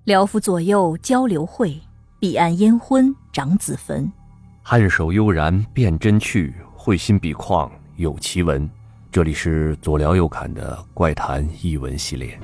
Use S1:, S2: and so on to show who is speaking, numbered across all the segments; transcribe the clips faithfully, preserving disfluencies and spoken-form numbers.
S1: 辽府左右交流会，彼岸烟昏长子坟。
S2: 颔首悠然辨真趣，会心笔况有奇文。这里是左聊右侃的怪谈译文系列。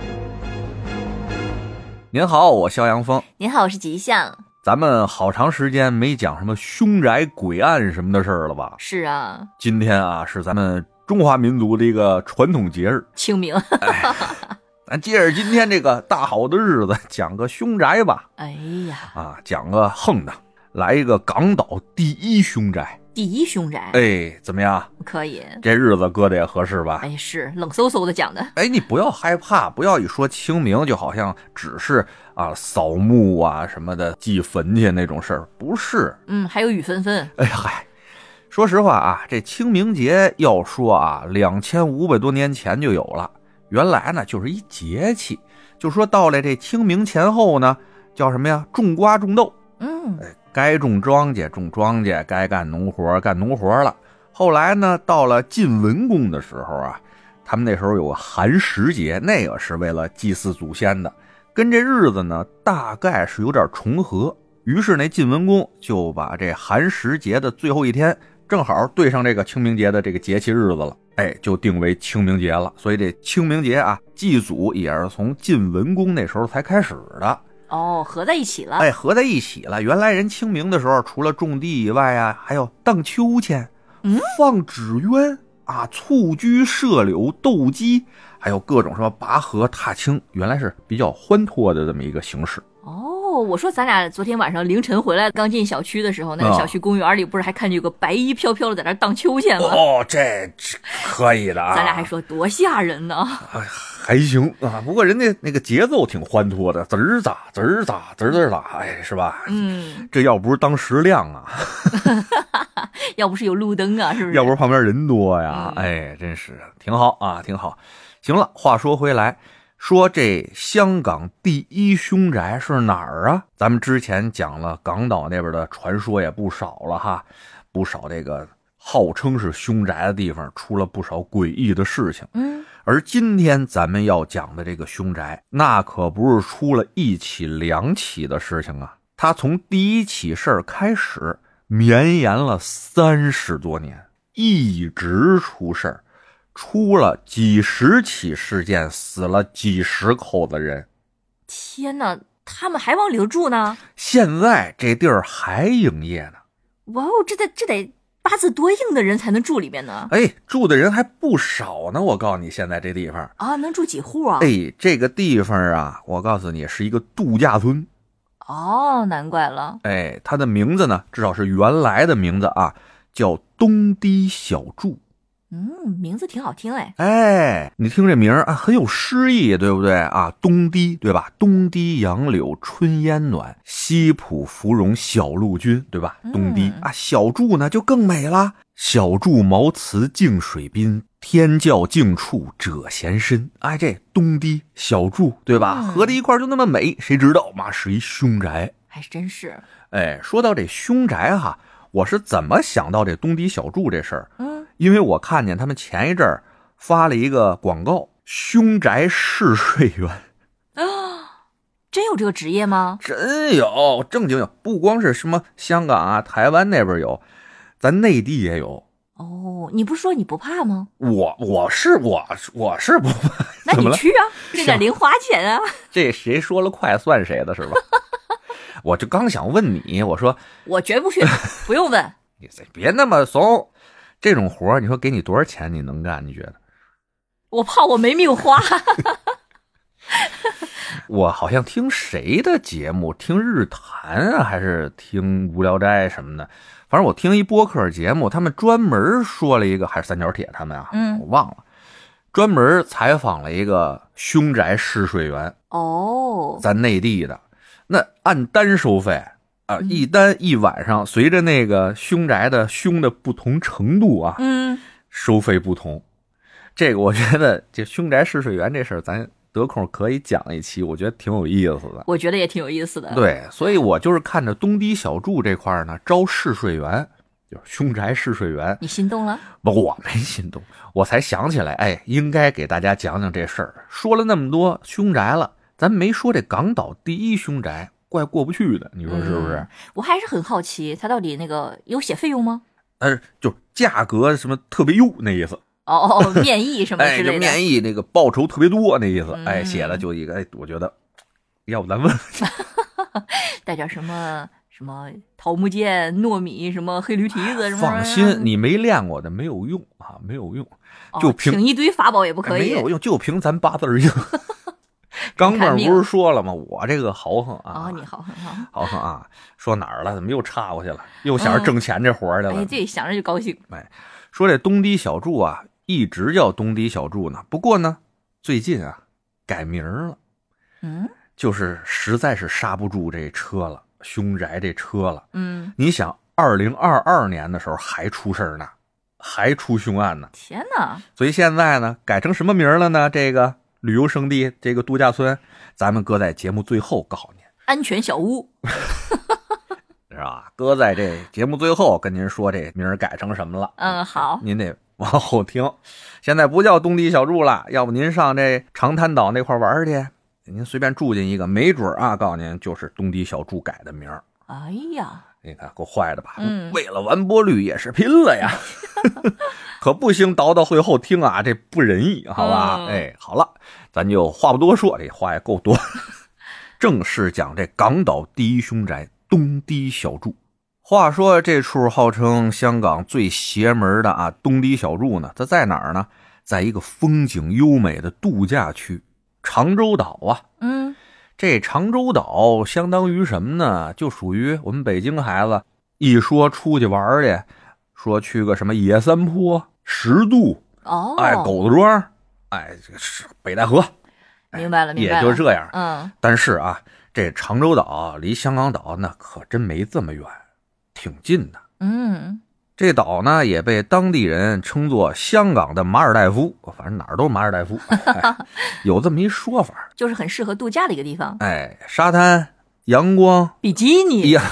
S3: 您好，我肖阳峰。
S1: 您好，我是吉祥。
S3: 咱们好长时间没讲什么凶宅鬼案什么的事儿了吧？
S1: 是啊，
S3: 今天啊是咱们中华民族的一个传统节日
S1: 清明。
S3: 哎，咱借着今天这个大好的日子讲个凶宅吧。
S1: 哎呀，
S3: 啊，讲个横的，来一个港岛第一凶宅。
S1: 第一凶宅，
S3: 哎，怎么样？
S1: 可以，
S3: 这日子搁的也合适吧？
S1: 哎，是冷飕飕的讲的。
S3: 哎，你不要害怕，不要一说清明就好像只是啊扫墓啊什么的祭坟去那种事儿，不是。
S1: 嗯，还有雨纷纷。
S3: 哎嗨，说实话啊，这清明节要说啊，两千五百多年前就有了。原来呢就是一节气，就说到了这清明前后呢，叫什么呀？种瓜种豆。
S1: 嗯，
S3: 哎，该种庄稼种庄稼，该干农活干农活了。后来呢，到了晋文公的时候啊，他们那时候有个寒食节，那个是为了祭祀祖先的，跟这日子呢大概是有点重合。于是那晋文公就把这寒食节的最后一天正好对上这个清明节的这个节气日子了，哎，就定为清明节了。所以这清明节啊，祭祖也是从晋文公那时候才开始的。
S1: 哦，合在一起了。
S3: 哎，合在一起了。原来人清明的时候，除了种地以外啊，还有荡秋千、嗯、放纸鸢啊、蹴鞠、射柳、斗鸡，还有各种什么拔河、踏青，原来是比较欢脱的这么一个形式。
S1: 哦，我说咱俩昨天晚上凌晨回来，刚进小区的时候，那个小区公园里不是还看见有个白衣飘飘的在那荡秋千吗？
S3: 哦，这可以的啊！
S1: 咱俩还说多吓人呢。
S3: 哎，还行啊，不过人家那个节奏挺欢脱的，滋儿咋滋儿咋滋儿咋，哎，是吧？
S1: 嗯，
S3: 这要不是当时亮啊，
S1: 要不是有路灯啊，是不是？
S3: 要不是旁边人多呀，
S1: 嗯、
S3: 哎，真是挺好啊，挺好。行了，话说回来。说这香港第一凶宅是哪儿啊？咱们之前讲了港岛那边的传说也不少了哈，不少这个号称是凶宅的地方出了不少诡异的事情。
S1: 嗯，
S3: 而今天咱们要讲的这个凶宅，那可不是出了一起两起的事情啊，它从第一起事儿开始绵延了三十多年，一直出事儿。出了几十起事件，死了几十口子人。
S1: 天哪，他们还往里头住呢？
S3: 现在这地儿还营业呢。
S1: 哇哦，这得这得八字多硬的人才能住里面呢。
S3: 哎，住的人还不少呢，我告诉你，现在这地方
S1: 啊，能住几户啊？
S3: 哎，这个地方啊，我告诉你是一个度假村。
S1: 哦，难怪了。
S3: 哎，它的名字呢，至少是原来的名字啊，叫东堤小筑。
S1: 嗯，名字挺好听哎。
S3: 哎，你听这名儿啊，很有诗意，对不对啊？东堤，对吧？东堤杨柳春烟暖，西浦芙蓉小路君，对吧？东堤、嗯、啊，小筑呢就更美了。小筑茅茨净水滨，天教净处者闲身。哎，这东堤小筑，对吧？嗯、合在一块就那么美，谁知道嘛？是一凶宅，
S1: 还真是。
S3: 哎，说到这凶宅哈，我是怎么想到这东堤小筑这事儿？
S1: 嗯。
S3: 因为我看见他们前一阵儿发了一个广告，凶宅试睡员
S1: 啊，真有这个职业吗？
S3: 真有，正经有，不光是什么香港啊、台湾那边有，咱内地也有。
S1: 哦，你不是说你不怕吗？
S3: 我我是我我是不怕，
S1: 那你去啊，这点零花钱啊。
S3: 这谁说了快算谁的是吧？我就刚想问你，我说
S1: 我绝不去，不用问。
S3: 你别那么怂。这种活你说给你多少钱你能干？你觉得？
S1: 我怕我没命花。
S3: 我好像听谁的节目，听日坛啊，还是听无聊斋什么的，反正我听一播客节目，他们专门说了一个，还是三角铁他们啊，
S1: 嗯，
S3: 我忘了，专门采访了一个凶宅试睡员。
S1: 哦，
S3: 咱内地的，那按单收费。啊，一单一晚上，随着那个凶宅的凶的不同程度啊，
S1: 嗯，
S3: 收费不同。这个我觉得这凶宅试睡员这事儿，咱得空可以讲一期，我觉得挺有意思的。
S1: 我觉得也挺有意思的。
S3: 对，所以我就是看着东堤小筑这块呢，招试睡员，就是凶宅试睡员。
S1: 你心动了？
S3: 不，我没心动，我才想起来，哎，应该给大家讲讲这事儿。说了那么多凶宅了。 咱没说这港岛第一凶宅，怪过不去的，你说是不是？
S1: 嗯、我还是很好奇，他到底那个有写费用吗？
S3: 呃，就价格什么特别优那意思。
S1: 哦哦，面议什么之类的。
S3: 哎，就面议那个报酬特别多那意思。
S1: 嗯、
S3: 哎，写的就一个，哎，我觉得，要不咱问，
S1: 带点什么什么桃木剑、糯米、什么黑驴蹄子什么？
S3: 放心，你没练过的没有用啊，没有用，就凭、
S1: 哦、请一堆法宝也不可以，
S3: 没有用，就凭咱八字硬。刚刚不是说了吗？我这个豪横啊，
S1: 哦，你豪横啊，
S3: 豪横啊，说哪儿了？怎么又插过去了？又想着挣钱这活儿去了？
S1: 嗯、哎，对，想着就高兴。
S3: 哎，说这东堤小筑啊，一直叫东堤小筑呢。不过呢，最近啊，改名了。
S1: 嗯，
S3: 就是实在是刹不住这车了，凶宅这车了。
S1: 嗯，
S3: 你想，二零二二年的时候还出事儿呢，还出凶案呢。
S1: 天哪！
S3: 所以现在呢，改成什么名了呢？这个旅游胜地，这个度假村，咱们搁在节目最后告诉您。
S1: 安全小屋，
S3: 是吧？搁在这节目最后跟您说这名儿改成什么了。
S1: 嗯，好，
S3: 您得往后听。现在不叫东堤小筑了，要不您上这长滩岛那块玩去，您随便住进一个，没准啊，告诉您就是东堤小筑改的名儿。
S1: 哎呀，
S3: 你看够坏的吧？
S1: 嗯，
S3: 为了完播率也是拼了呀，可不行，倒到会后听啊，这不仁义，好吧？嗯、哎，好了，咱就话不多说，这话也够多，正式讲这港岛第一凶宅东堤小筑。话说这处号称香港最邪门的啊东堤小筑呢，它在哪儿呢？在一个风景优美的度假区长洲岛啊。
S1: 嗯。
S3: 这长洲岛相当于什么呢？就属于我们北京孩子一说出去玩去，说去个什么野三坡、十渡，
S1: 哦，
S3: 哎，狗子庄，哎，是北戴河，
S1: 明白了，明白
S3: 了，也就这样。
S1: 嗯，
S3: 但是啊，这长洲岛离香港岛那可真没这么远，挺近的。
S1: 嗯。
S3: 这岛呢也被当地人称作香港的马尔代夫，反正哪儿都是马尔代夫、哎、有这么一说法，
S1: 就是很适合度假的一个地方。
S3: 哎，沙滩、阳光、
S1: 比基尼
S3: 呀，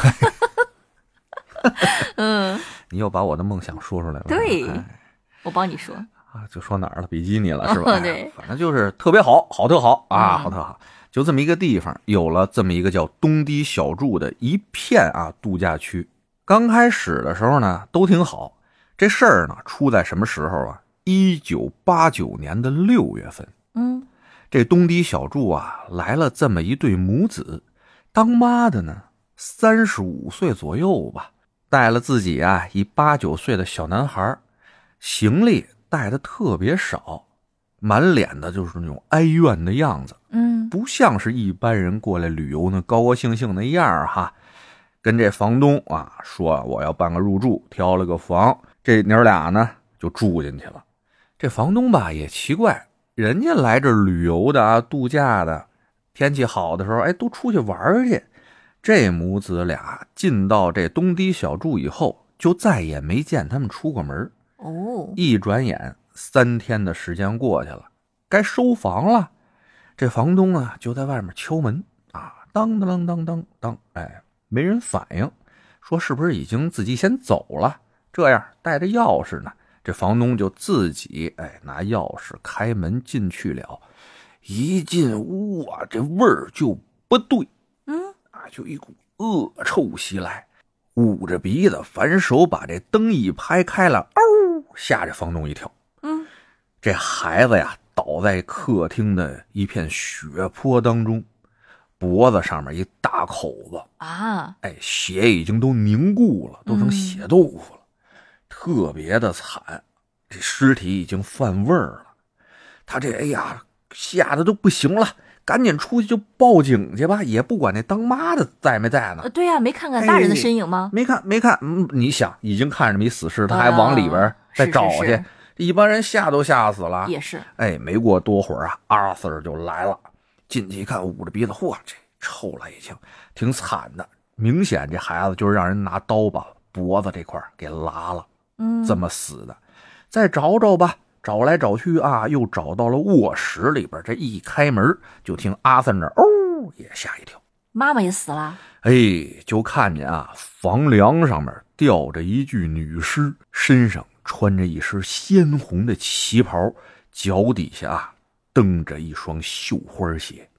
S1: 嗯，
S3: 你又把我的梦想说出来了。
S1: 对、
S3: 哎、
S1: 我帮你说
S3: 啊，就说哪儿了？比基尼了是吧？
S1: 哦、对、
S3: 哎，反正就是特别好，好特好啊，好特好。就这么一个地方，有了这么一个叫东堤小筑的一片啊度假区。刚开始的时候呢，都挺好。这事儿呢，出在什么时候啊？一九八九年的六月份。
S1: 嗯，
S3: 这东堤小筑啊，来了这么一对母子，当妈的呢，三十五岁左右吧，带了自己啊一八九岁的小男孩，行李带的特别少，满脸的就是那种哀怨的样子。
S1: 嗯，
S3: 不像是一般人过来旅游呢，高高兴兴的样儿哈。跟这房东啊说我要办个入住，挑了个房，这娘俩呢就住进去了。这房东吧也奇怪，人家来这旅游的啊，度假的，天气好的时候，哎，都出去玩去。这母子俩进到这东堤小筑以后，就再也没见他们出过门。
S1: 哦，
S3: 一转眼三天的时间过去了，该收房了。这房东啊就在外面敲门啊，当当当当当，哎。没人反应，说是不是已经自己先走了？这样带着钥匙呢，这房东就自己哎拿钥匙开门进去了。一进屋啊，这味儿就不对，
S1: 嗯
S3: 啊，就一股恶臭袭来，捂着鼻子反手把这灯一拍开了，嗷，吓着房东一跳。
S1: 嗯，
S3: 这孩子呀倒在客厅的一片血泊当中。脖子上面一大口子
S1: 啊，
S3: 哎，血已经都凝固了，都成血豆腐了，嗯、特别的惨。这尸体已经泛味儿了，他这哎呀吓得都不行了，赶紧出去就报警去吧，也不管那当妈的在没在呢。
S1: 呃、对呀、啊，没看看大人的身影吗？
S3: 哎、没看，没看。嗯，你想，已经看着没死尸，他还往里边再找去，
S1: 啊、是是是
S3: 一般人吓都吓死了。
S1: 也是，
S3: 哎，没过多会儿啊，阿 Sir 就来了。进去一看，捂着鼻子，嚯，这臭了已经，挺惨的。明显这孩子就是让人拿刀把脖子这块给拉了，
S1: 嗯，
S3: 这么死的。再找找吧，找来找去啊，又找到了卧室里边。这一开门，就听阿森那哦，也吓一跳，
S1: 妈妈也死了。
S3: 哎，就看见啊，房梁上面吊着一具女尸，身上穿着一身鲜红的旗袍，脚底下啊蹬着一双绣花鞋。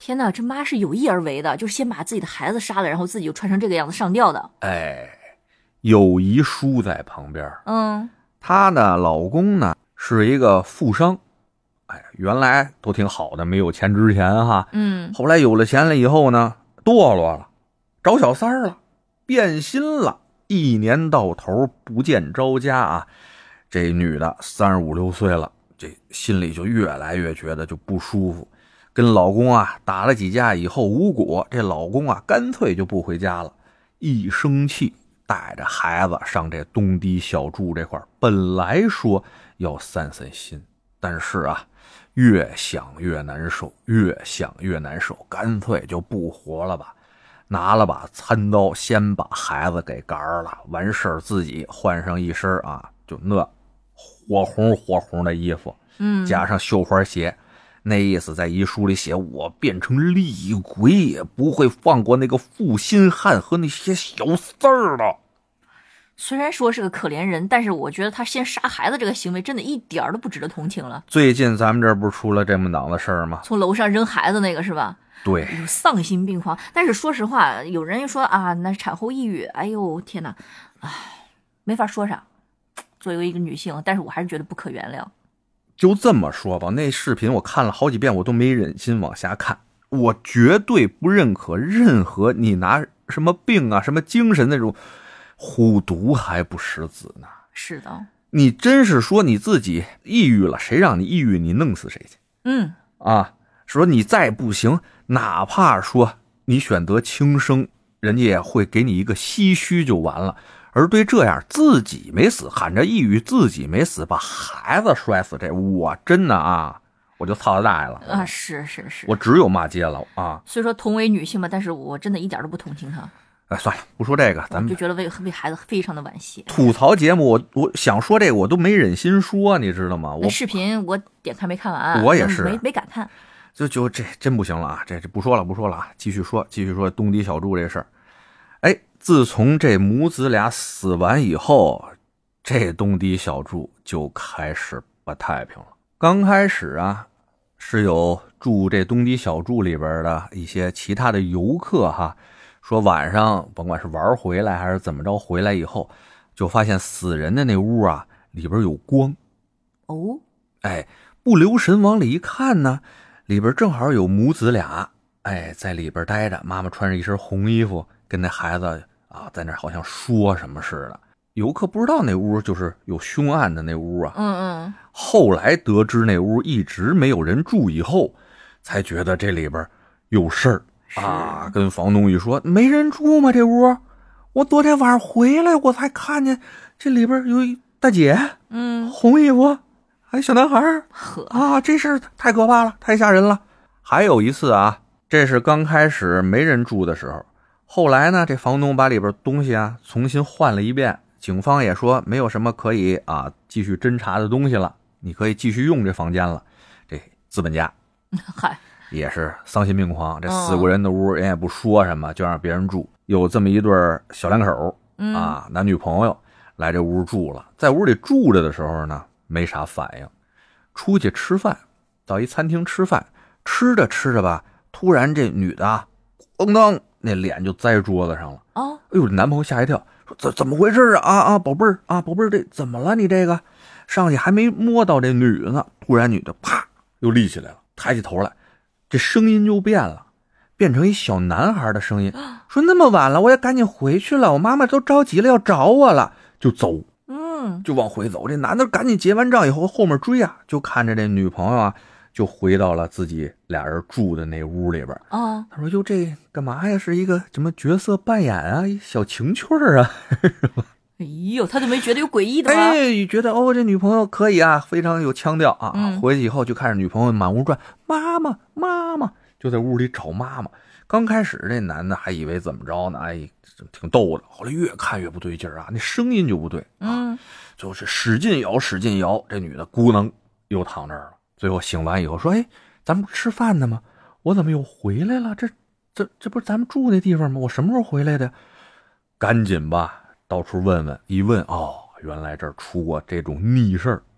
S1: 天哪，这妈是有意而为的，就是先把自己的孩子杀了，然后自己就穿成这个样子上吊的。
S3: 哎，有遗书在旁边。
S1: 嗯，
S3: 她呢，老公呢是一个富商，哎，原来都挺好的，没有钱之前哈，
S1: 嗯，
S3: 后来有了钱了以后呢，堕落了，找小三儿了，变心了，一年到头不见着家啊。这女的三十五六岁了，这心里就越来越觉得就不舒服，跟老公啊打了几架以后无果，这老公啊干脆就不回家了，一生气带着孩子上这东堤小筑这块，本来说要散散心，但是啊越想越难受，越想越难受，干脆就不活了吧，拿了把餐刀先把孩子给干了，完事儿自己换上一身啊就那火红火红的衣服，
S1: 嗯，
S3: 加上绣花鞋，那意思在遗书里写，我变成厉鬼也不会放过那个负心汉和那些小四儿的。
S1: 虽然说是个可怜人，但是我觉得他先杀孩子这个行为真的一点都不值得同情了。
S3: 最近咱们这不是出了这么档子事儿吗？
S1: 从楼上扔孩子那个是吧？
S3: 对，
S1: 有丧心病狂。但是说实话，有人又说啊，那产后抑郁，哎呦天哪，唉，没法说啥。作为一个女性，但是我还是觉得不可原谅。
S3: 就这么说吧，那视频我看了好几遍，我都没忍心往下看。我绝对不认可任何你拿什么病啊、什么精神那种虎毒还不食子呢。
S1: 是的，
S3: 你真是说你自己抑郁了，谁让你抑郁，你弄死谁去？
S1: 嗯
S3: 啊，说你再不行，哪怕说你选择轻生，人家也会给你一个唏嘘就完了。而对这样自己没死，喊着抑郁自己没死，把孩子摔死，这我真的啊，我就操他大爷了
S1: 啊！是是是，
S3: 我只有骂街了啊！
S1: 虽说同为女性吧，但是我真的一点都不同情她。
S3: 哎，算了，不说这个，咱们
S1: 就觉得为为孩子非常的惋惜。
S3: 吐槽节目，我我想说这个，我都没忍心说，你知道吗？我
S1: 视频我点开没看完，
S3: 我也是
S1: 没没敢看，
S3: 就就这真不行了啊！这这不说了，不说了啊！继续说，继续说东堤小筑这事儿。哎，自从这母子俩死完以后，这东堤小筑就开始不太平了。刚开始啊，是有住这东堤小筑里边的一些其他的游客哈，说晚上甭管是玩回来还是怎么着，回来以后就发现死人的那屋啊里边有光。
S1: 哦，
S3: 哎，不留神往里一看呢，里边正好有母子俩，哎，在里边待着，妈妈穿着一身红衣服。跟那孩子啊，在那好像说什么似的。游客不知道那屋就是有凶案的那屋啊。
S1: 嗯嗯。
S3: 后来得知那屋一直没有人住以后，才觉得这里边有事儿啊。跟房东一说，没人住吗？这屋？我昨天晚上回来，我才看见这里边有一大姐，
S1: 嗯，
S3: 红衣服，还有小男孩
S1: 呵
S3: 啊，这事儿太可怕了，太吓人了。还有一次啊，这是刚开始没人住的时候。后来呢，这房东把里边东西啊重新换了一遍，警方也说没有什么可以啊继续侦查的东西了，你可以继续用这房间了。这资本家
S1: 嗨
S3: 也是丧心病狂，这死过人的屋人也不说什么，就让别人住。有这么一对小两口啊，男女朋友来这屋住了，在屋里住着的时候呢，没啥反应。出去吃饭，到一餐厅吃饭，吃着吃着吧，突然这女的啊，咣当。那脸就栽桌子上了啊！哎呦，男朋友吓一跳，说怎怎么回事啊？啊啊，宝贝儿啊，宝贝儿，这怎么了？你这个上去还没摸到这女的呢，突然女的啪又立起来了，抬起头来，这声音就变了，变成一小男孩的声音，说那么晚了，我也赶紧回去了，我妈妈都着急了要找我了，就走，
S1: 嗯，
S3: 就往回走。这男的赶紧结完账以后，后面追啊，就看着这女朋友啊。就回到了自己俩人住的那屋里边
S1: 啊，
S3: 他说：“哟，这干嘛呀？是一个什么角色扮演啊？一小情趣儿啊？”
S1: 哎呦，他就没觉得有诡异的吗？
S3: 哎，觉得哦，这女朋友可以啊，非常有腔调啊。
S1: 嗯、
S3: 回去以后就看着女朋友满屋转，妈妈，妈妈，就在屋里找妈妈。刚开始这男的还以为怎么着呢，哎，挺逗的。后来越看越不对劲儿啊，那声音就不对啊，
S1: 嗯，
S3: 就是使劲摇，使劲摇，这女的咕能又躺这儿了。最后醒完以后说：“哎，咱们不吃饭呢吗？我怎么又回来了？这、这、这不是咱们住那地方吗？我什么时候回来的？赶紧吧，到处问问。一问，哦，原来这儿出过这种逆事儿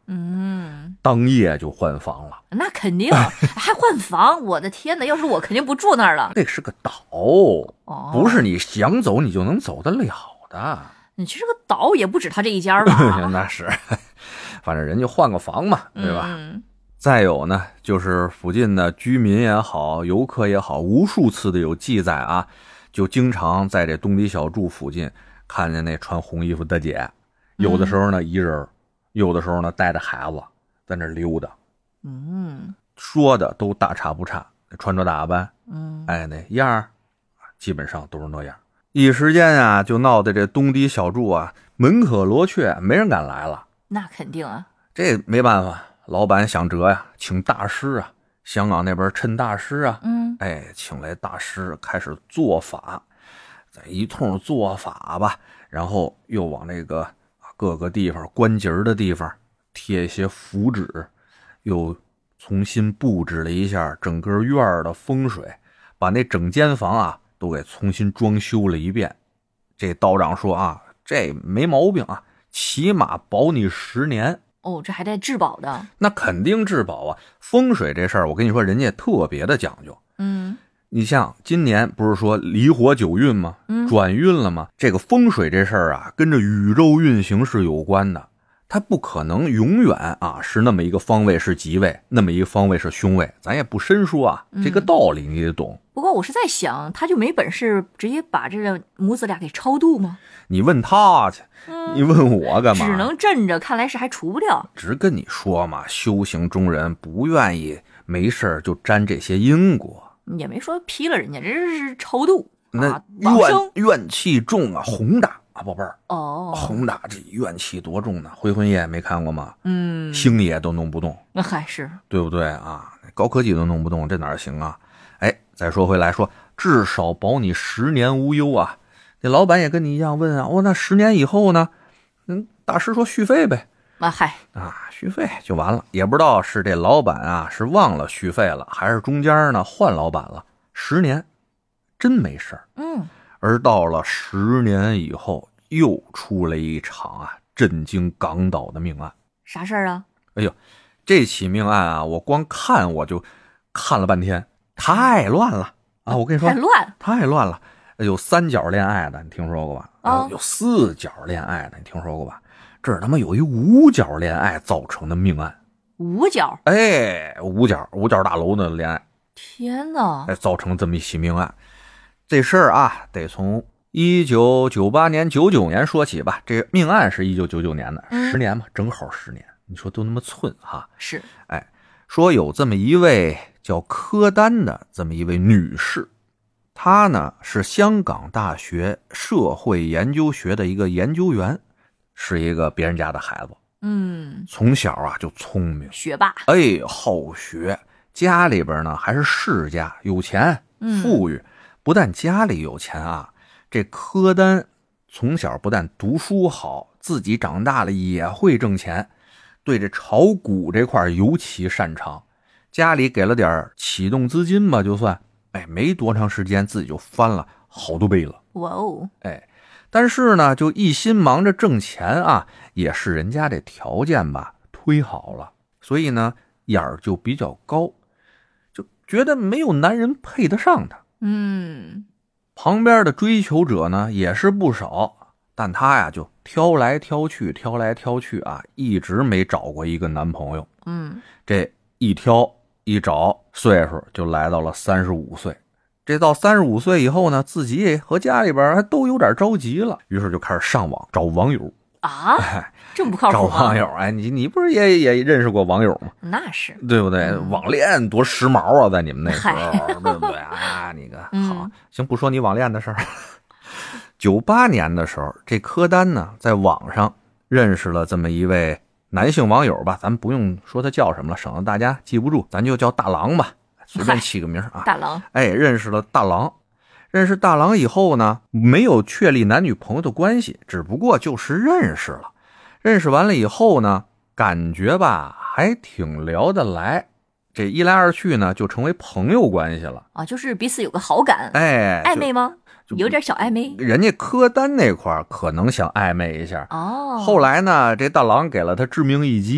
S1: 嗯，
S3: 当夜就换房了。
S1: 那肯定还换房，我的天哪！要是我肯定不住那儿了。
S3: 那是个岛，
S1: 哦，
S3: 不是你想走你就能走得了的。
S1: 你其实个岛也不止他这一家吧？
S3: 那是，反正人就换个房嘛，对吧？
S1: 嗯，
S3: 再有呢，就是附近的居民也好，游客也好，无数次的有记载啊，就经常在这东堤小筑附近看见那穿红衣服的姐，有的时候呢一人，有的时候呢带着孩子在那溜达。
S1: 嗯，
S3: 说的都大差不差，穿着打扮，
S1: 嗯，
S3: 哎，那样儿基本上都是那样。一时间啊，就闹得这东堤小筑啊门可罗雀，没人敢来了。
S1: 那肯定啊，
S3: 这没办法，老板想辙呀，请大师啊，香港那边趁大师啊，
S1: 嗯，
S3: 哎，请来大师开始做法，在一通做法吧，然后又往那个各个地方关节的地方贴一些符纸。又重新布置了一下整个院儿的风水，把那整间房啊都给重新装修了一遍。这道长说啊，这没毛病啊，起码保你十年。
S1: 哦，这还带质保的？
S3: 那肯定质保啊！风水这事儿，我跟你说，人家特别的讲究。
S1: 嗯，
S3: 你像今年不是说离火九运吗？
S1: 嗯，
S3: 转运了吗？这个风水这事儿啊，跟着宇宙运行是有关的。它不可能永远啊是那么一个方位是吉位，那么一个方位是凶位，咱也不深说啊，这个道理你得懂。
S1: 不过我是在想，他就没本事直接把这个母子俩给超度吗？
S3: 你问他去，
S1: 嗯、
S3: 你问我干嘛？
S1: 只能镇着，看来是还除不掉。
S3: 只跟你说嘛，修行中人不愿意没事就沾这些因果，
S1: 也没说批了人家，这是超度。
S3: 那
S1: 啊、怨
S3: 怨气重啊，宏大。啊，宝贝儿
S1: 哦，
S3: 宏大这怨气多重呢？回魂夜没看过吗？
S1: 嗯，
S3: 星爷都弄不动，
S1: 那还是
S3: 对不对啊？高科技都弄不动，这哪行啊？哎，再说回来说，至少保你十年无忧啊！那老板也跟你一样问啊，哦，那十年以后呢？嗯，大师说续费呗。
S1: 啊，嗨
S3: 啊，续费就完了，也不知道是这老板啊是忘了续费了，还是中间呢换老板了。十年真没事儿。
S1: 嗯。
S3: 而到了十年以后，又出了一场啊震惊港岛的命案。
S1: 啥事儿啊？
S3: 哎呦，这起命案啊，我光看我就看了半天，太乱了啊！我跟你说，
S1: 太乱，
S3: 太乱了。有三角恋爱的，你听说过吧？
S1: 哦、
S3: 有四角恋爱的，你听说过吧？这是他妈有一五角恋爱造成的命案。
S1: 五角？
S3: 哎，五角五角大楼的恋爱。
S1: 天哪！
S3: 哎，造成这么一起命案。这事儿啊，得从一九九八年、九九年说起吧。这命案是一九九九年的，
S1: 嗯、
S3: 十年嘛，正好十年。你说都那么寸哈？
S1: 是。
S3: 哎，说有这么一位叫柯丹的这么一位女士，她呢是香港大学社会研究学的一个研究员，是一个别人家的孩子。
S1: 嗯，
S3: 从小啊就聪明，
S1: 学霸。
S3: 哎，好学，家里边呢还是世家，有钱，富裕。嗯，不但家里有钱啊，这柯丹从小不但读书好，自己长大了也会挣钱，对这炒股这块尤其擅长。家里给了点启动资金吧，就算，哎，没多长时间自己就翻了好多倍了。
S1: 哇哦！
S3: 哎，但是呢，就一心忙着挣钱啊，也是人家这条件吧忒好了，所以呢眼儿就比较高，就觉得没有男人配得上他。
S1: 嗯，
S3: 旁边的追求者呢也是不少，但他呀就挑来挑去，挑来挑去啊，一直没找过一个男朋友。
S1: 嗯，
S3: 这一挑一找，岁数就来到了三十五岁。这到三十五岁以后呢，自己和家里边还都有点着急了，于是就开始上网找网友
S1: 啊，
S3: 哎，
S1: 这么不靠谱、啊？
S3: 找网友，哎，你你不是也也认识过网友吗？
S1: 那是，
S3: 对不对？
S1: 嗯、
S3: 网恋多时髦啊，在你们那时候，对不对啊？你个好、
S1: 嗯，
S3: 行，不说你网恋的事儿。九八年的时候，这柯丹呢，在网上认识了这么一位男性网友吧，咱不用说他叫什么了，省得大家记不住，咱就叫大郎吧，随便起个名啊。
S1: 大郎，
S3: 哎，认识了大郎。认识大郎以后呢，没有确立男女朋友的关系，只不过就是认识了。认识完了以后呢，感觉吧还挺聊得来，这一来二去呢，就成为朋友关系了
S1: 啊，就是彼此有个好感。
S3: 哎，
S1: 暧昧吗？有点小暧昧。
S3: 人家柯丹那块可能想暧昧一下
S1: 哦。
S3: 后来呢，这大郎给了他致命一击，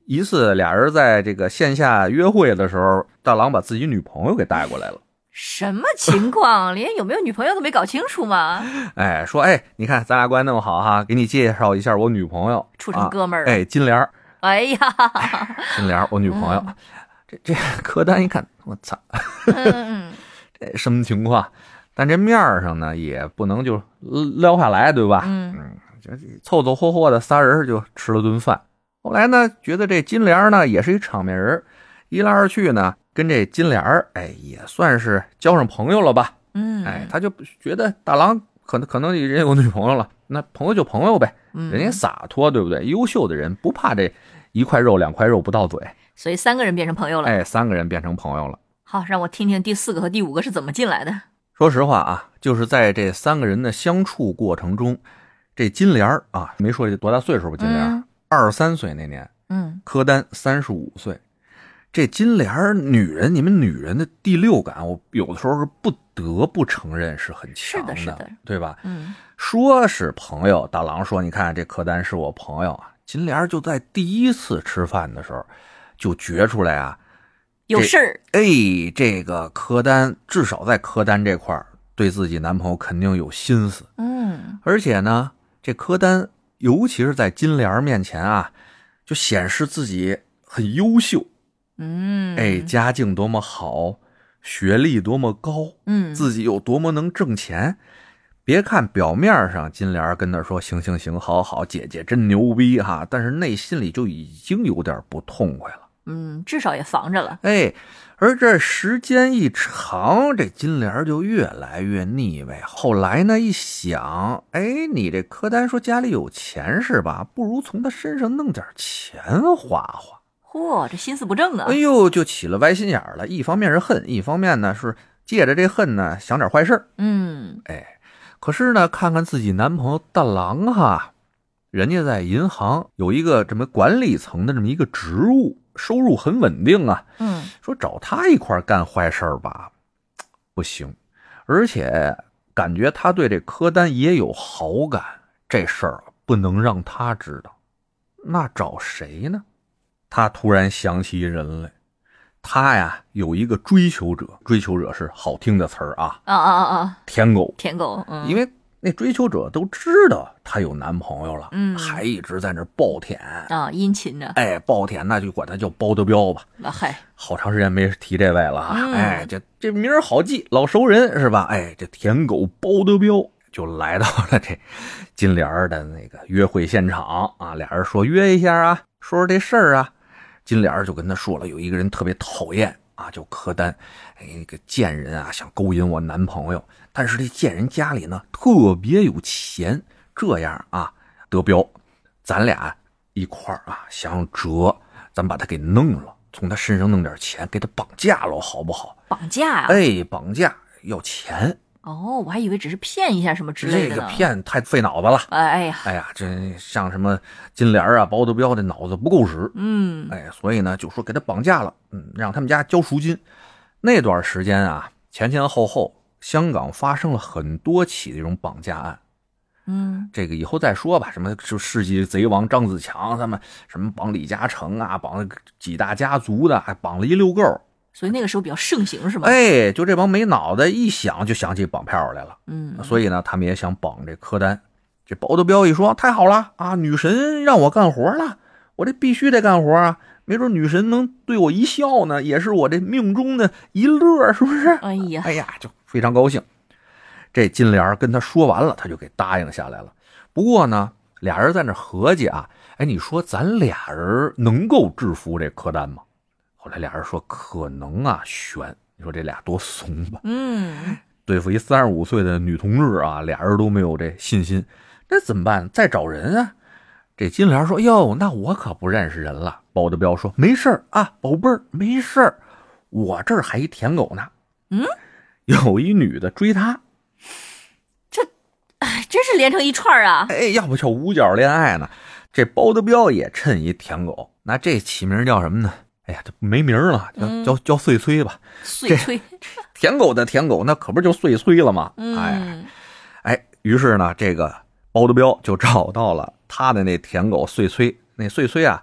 S3: 一次俩人在这个线下约会的时候，大郎把自己女朋友给带过来了。
S1: 什么情况？连有没有女朋友都没搞清楚吗？
S3: 哎，说哎，你看咱俩关系那么好哈，给你介绍一下我女朋友，
S1: 处成哥们儿、
S3: 啊。哎，金莲。
S1: 哎呀，
S3: 金莲，我女朋友。嗯、这这柯丹一看，我操，
S1: 嗯、
S3: 这什么情况？但这面上呢，也不能就撩下来，对吧？
S1: 嗯
S3: 嗯，就凑凑合合的仨人就吃了顿饭。后来呢，觉得这金莲呢也是一场面人，一来二去呢，跟这金莲哎也算是交上朋友了吧。
S1: 嗯，
S3: 哎，他就觉得大郎可能可能人有女朋友了，那朋友就朋友呗，
S1: 嗯、
S3: 人家洒脱，对不对？优秀的人不怕这一块肉两块肉不到嘴，
S1: 所以三个人变成朋友了。
S3: 哎，三个人变成朋友了。
S1: 好，让我听听第四个和第五个是怎么进来的。
S3: 说实话啊，就是在这三个人的相处过程中，这金莲啊，没说多大岁数吧？金莲二十三岁那年，
S1: 嗯，
S3: 柯丹三十五岁。这金莲女人，你们女人的第六感，我有的时候是不得不承认是很强的，
S1: 是的，是的，
S3: 对吧？
S1: 嗯，
S3: 说是朋友，大郎说，你看这柯丹是我朋友啊。金莲就在第一次吃饭的时候，就觉出来啊。
S1: 有事儿，
S3: 哎，这个柯丹至少在柯丹这块儿，对自己男朋友肯定有心思。
S1: 嗯，
S3: 而且呢，这柯丹尤其是在金莲面前啊，就显示自己很优秀。
S1: 嗯，
S3: 哎，家境多么好，学历多么高，
S1: 嗯，
S3: 自己有多么能挣钱。别看表面上金莲跟他说行行行，好好，姐姐真牛逼哈，但是内心里就已经有点不痛快了。
S1: 嗯，至少也防着了。
S3: 哎，而这时间一长，这金莲就越来越腻歪。后来呢，一想，哎，你这柯丹说家里有钱是吧？不如从他身上弄点钱花花。
S1: 嚯，这心思不正啊！
S3: 哎呦，就起了歪心眼了。一方面是恨，一方面呢是借着这恨呢想点坏事。
S1: 嗯，
S3: 哎，可是呢，看看自己男朋友大郎哈，人家在银行有一个这么管理层的这么一个职务。收入很稳定啊，
S1: 嗯，
S3: 说找他一块干坏事吧，不行，而且感觉他对这柯丹也有好感，这事儿不能让他知道。那找谁呢？他突然想起人来，他呀有一个追求者，追求者是好听的词儿啊，
S1: 啊啊啊啊，
S3: 舔狗，
S1: 舔狗，嗯，
S3: 因为那追求者都知道她有男朋友了，
S1: 嗯，
S3: 还一直在那暴舔
S1: 啊，殷勤着，
S3: 哎，暴舔那就管他叫包德彪吧。
S1: 啊嗨，
S3: 好长时间没提这位了啊，
S1: 嗯、
S3: 哎，这这名儿好记，老熟人是吧？哎，这舔狗包德彪就来到了这金莲的那个约会现场啊，俩人说约一下啊，说说这事儿啊。金莲就跟他说了，有一个人特别讨厌啊，叫柯丹，哎，那个贱人啊，想勾引我男朋友。但是这贱人家里呢特别有钱，这样啊，德彪，咱俩一块儿啊想辙，咱把他给弄了，从他身上弄点钱，给他绑架了，好不好？
S1: 绑架啊？
S3: 哎，绑架要钱。
S1: 哦，我还以为只是骗一下什么之类的呢。
S3: 这个骗太费脑子了。
S1: 哎呀，
S3: 哎呀，这像什么金莲啊、包德彪的脑子不够使。
S1: 嗯，
S3: 哎，所以呢，就说给他绑架了，嗯，让他们家交赎金。那段时间啊，前前后后。香港发生了很多起这种绑架案，
S1: 嗯，
S3: 这个以后再说吧。什么就世纪贼王张子强他们，什么绑李嘉诚啊，绑了几大家族的，还绑了一溜够。
S1: 所以那个时候比较盛行是吗？
S3: 哎，就这帮没脑袋一想就想起绑票来了。
S1: 嗯，
S3: 所以呢，他们也想绑这柯丹。这包德彪一说，太好了啊，女神让我干活了，我这必须得干活啊。没准女神能对我一笑呢，也是我这命中的一乐，是不是？
S1: 哎呀，
S3: 哎呀，就非常高兴。这金莲跟他说完了，他就给答应下来了。不过呢，俩人在那合计啊，哎，你说咱俩人能够制服这柯丹吗？后来俩人说可能啊，悬。你说这俩多怂吧？
S1: 嗯，
S3: 对付一三十五岁的女同志啊，俩人都没有这信心，那怎么办？再找人啊。这金莲说：“哟，那我可不认识人了。”包德彪说：“没事儿啊，宝贝儿，没事儿，我这儿还一舔狗呢。”
S1: 嗯，
S3: 有一女的追他，
S1: 这，哎，真是连成一串啊！
S3: 哎，要不叫五角恋爱呢？这包德彪也趁一舔狗，那这起名叫什么呢？哎呀，这没名了，叫、嗯、叫叫碎催吧。
S1: 碎催，
S3: 舔狗的舔狗，那可不就碎催了吗？
S1: 嗯、
S3: 哎，哎，于是呢，这个包德彪就找到了他的那舔狗碎催。那碎催啊，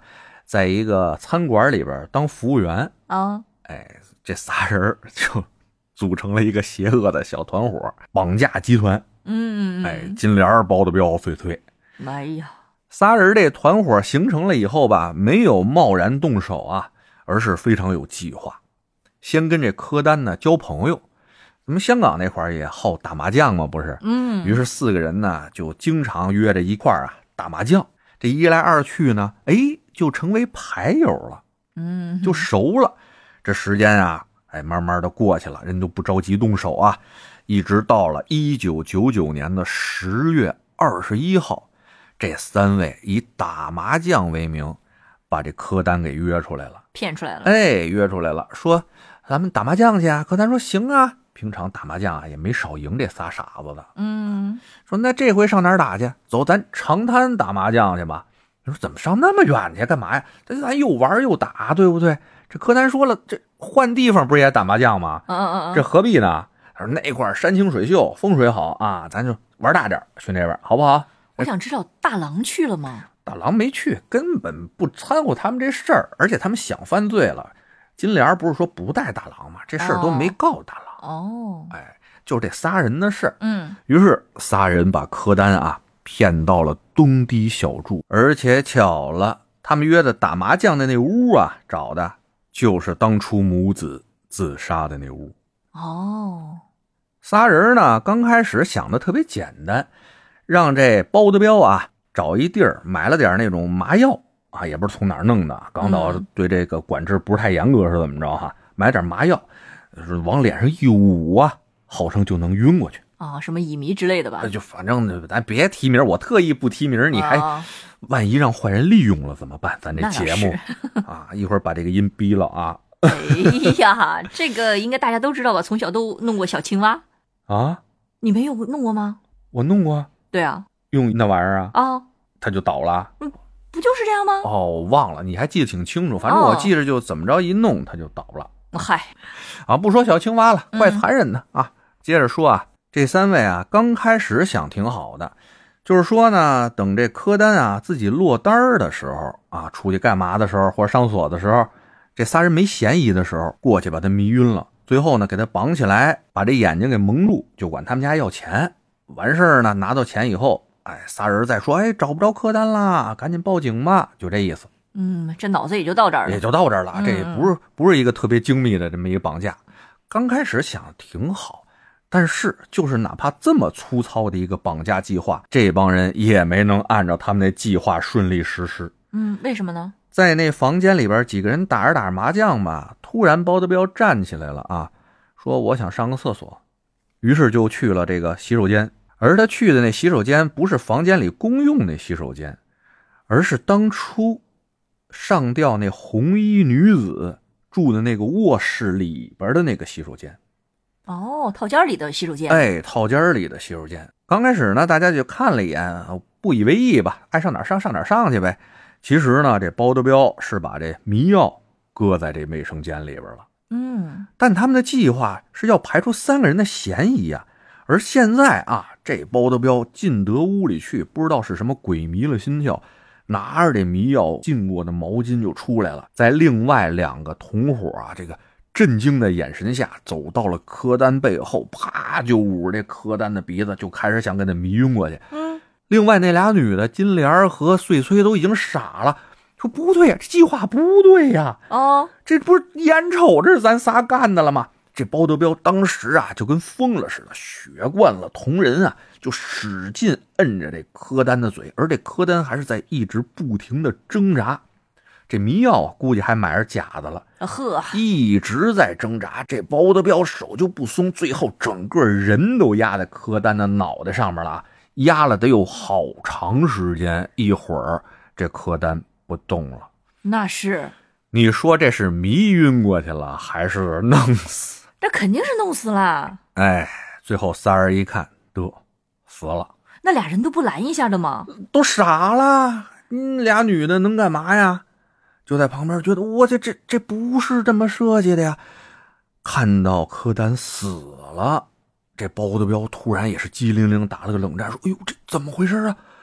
S3: 在一个餐馆里边当服务员
S1: 啊。
S3: 哎，这仨人就组成了一个邪恶的小团伙，绑架集团。
S1: 嗯，
S3: 哎，金莲、包德彪、碎碎，
S1: 哎呀，
S3: 仨人这团伙形成了以后吧，没有贸然动手啊，而是非常有计划。先跟这柯丹呢交朋友，咱们香港那块儿也好打麻将嘛，不是？
S1: 嗯，
S3: 于是四个人呢就经常约着一块儿啊打麻将。这一来二去呢，哎，就成为牌友了，
S1: 嗯，
S3: 就熟了。这时间啊，哎，慢慢的过去了，人都不着急动手啊。一直到了一九九九年的十月二十一号，这三位以打麻将为名，把这柯丹给约出来了，
S1: 骗出来了。
S3: 哎，约出来了，说咱们打麻将去啊。柯丹说行啊，平常打麻将啊也没少赢这仨傻子的。
S1: 嗯，
S3: 说那这回上哪儿打去？走，咱长滩打麻将去吧。你说怎么上那么远去？干嘛呀？这咱又玩又打，对不对？这柯丹说了，这换地方不是也打麻将吗？
S1: 嗯嗯嗯，
S3: 这何必呢？他说那块山清水秀，风水好啊，咱就玩大点，去那边好不好？
S1: 我想知道大郎去了吗？
S3: 大郎没去，根本不掺和他们这事儿，而且他们想犯罪了。金莲不是说不带大郎吗？这事儿都没告大郎。
S1: 哦，
S3: 哎，就是这仨人的事儿。
S1: 嗯，
S3: 于是仨人把柯丹啊骗到了东堤小筑，而且巧了，他们约的打麻将的那屋啊，找的就是当初母子自杀的那屋。
S1: 哦，
S3: 仨人呢，刚开始想的特别简单，让这包德彪啊找一地儿买了点那种麻药啊，也不是从哪儿弄的，港岛对这个管制不是太严格是怎么着哈？买点麻药，往脸上一捂啊，好像就能晕过去
S1: 啊，什么乙醚之类的吧？
S3: 就反正咱别提名，我特意不提名，你还、
S1: 啊、
S3: 万一让坏人利用了怎么办？咱这节目啊，一会儿把这个音逼了啊。
S1: 哎呀，这个应该大家都知道吧？从小都弄过小青蛙
S3: 啊？
S1: 你没有弄过吗？
S3: 我弄过。对
S1: 啊，
S3: 用那玩意儿啊？
S1: 啊，
S3: 它就倒了。
S1: 嗯，不就是这样吗？
S3: 哦，忘了，你还记得挺清楚。反正我记着就怎么着一弄它就倒了。
S1: 嗨、
S3: 哦，啊，不说小青蛙了，怪残忍的、嗯、啊。接着说啊，这三位啊，刚开始想挺好的，就是说呢，等这柯丹啊自己落单的时候啊，出去干嘛的时候或者上锁的时候。这仨人没嫌疑的时候，过去把他迷晕了，最后呢给他绑起来，把这眼睛给蒙住，就管他们家要钱。完事儿呢，拿到钱以后，哎，仨人再说，哎，找不着柯丹啦，赶紧报警吧，就这意思。
S1: 嗯，这脑子也就到这儿了，
S3: 也就到这儿了。这也不是不是一个特别精密的这么一个绑架。刚开始想挺好，但是就是哪怕这么粗糙的一个绑架计划，这帮人也没能按照他们那计划顺利实施。
S1: 嗯，为什么呢？
S3: 在那房间里边，几个人打着打着麻将吧，突然包德彪站起来了啊，说我想上个厕所，于是就去了这个洗手间。而他去的那洗手间不是房间里公用那洗手间，而是当初上吊那红衣女子住的那个卧室里边的那个洗手间。
S1: 哦，套间里的洗手间。
S3: 哎，套间里的洗手间。刚开始呢，大家就看了一眼，不以为意吧，爱上哪儿上上哪儿上去呗。其实呢，这包德彪是把这迷药搁在这卫生间里边了。
S1: 嗯，
S3: 但他们的计划是要排除三个人的嫌疑啊。而现在啊，这包德彪进得屋里去，不知道是什么鬼迷了心窍，拿着这迷药浸过的毛巾就出来了，在另外两个同伙啊这个震惊的眼神下，走到了柯丹背后，啪就捂着这柯丹的鼻子，就开始想跟他迷晕过去。
S1: 嗯。
S3: 另外那俩女的金莲和碎碎都已经傻了，说不对呀，这计划不对呀！
S1: 哦，
S3: 这不是眼瞅着咱仨干的了吗？这包德彪当时啊就跟疯了似的，血灌了瞳仁啊，就使劲摁着这柯丹的嘴，而这柯丹还是在一直不停的挣扎。这迷药啊，估计还买着假的了，
S1: 呵，
S3: 一直在挣扎。这包德彪手就不松，最后整个人都压在柯丹的脑袋上面了。压了得有好长时间，一会儿这柯丹不动了。
S1: 那是，
S3: 你说这是迷晕过去了，还是弄死？
S1: 这肯定是弄死了。
S3: 哎，最后仨人一看，得死了。
S1: 那俩人都不拦一下的吗？
S3: 都傻了，嗯，俩女的能干嘛呀？就在旁边觉得，我这这这不是这么设计的呀。看到柯丹死了。这包德彪突然也是机灵灵打了个冷战，说：“哎呦，这怎么回事啊？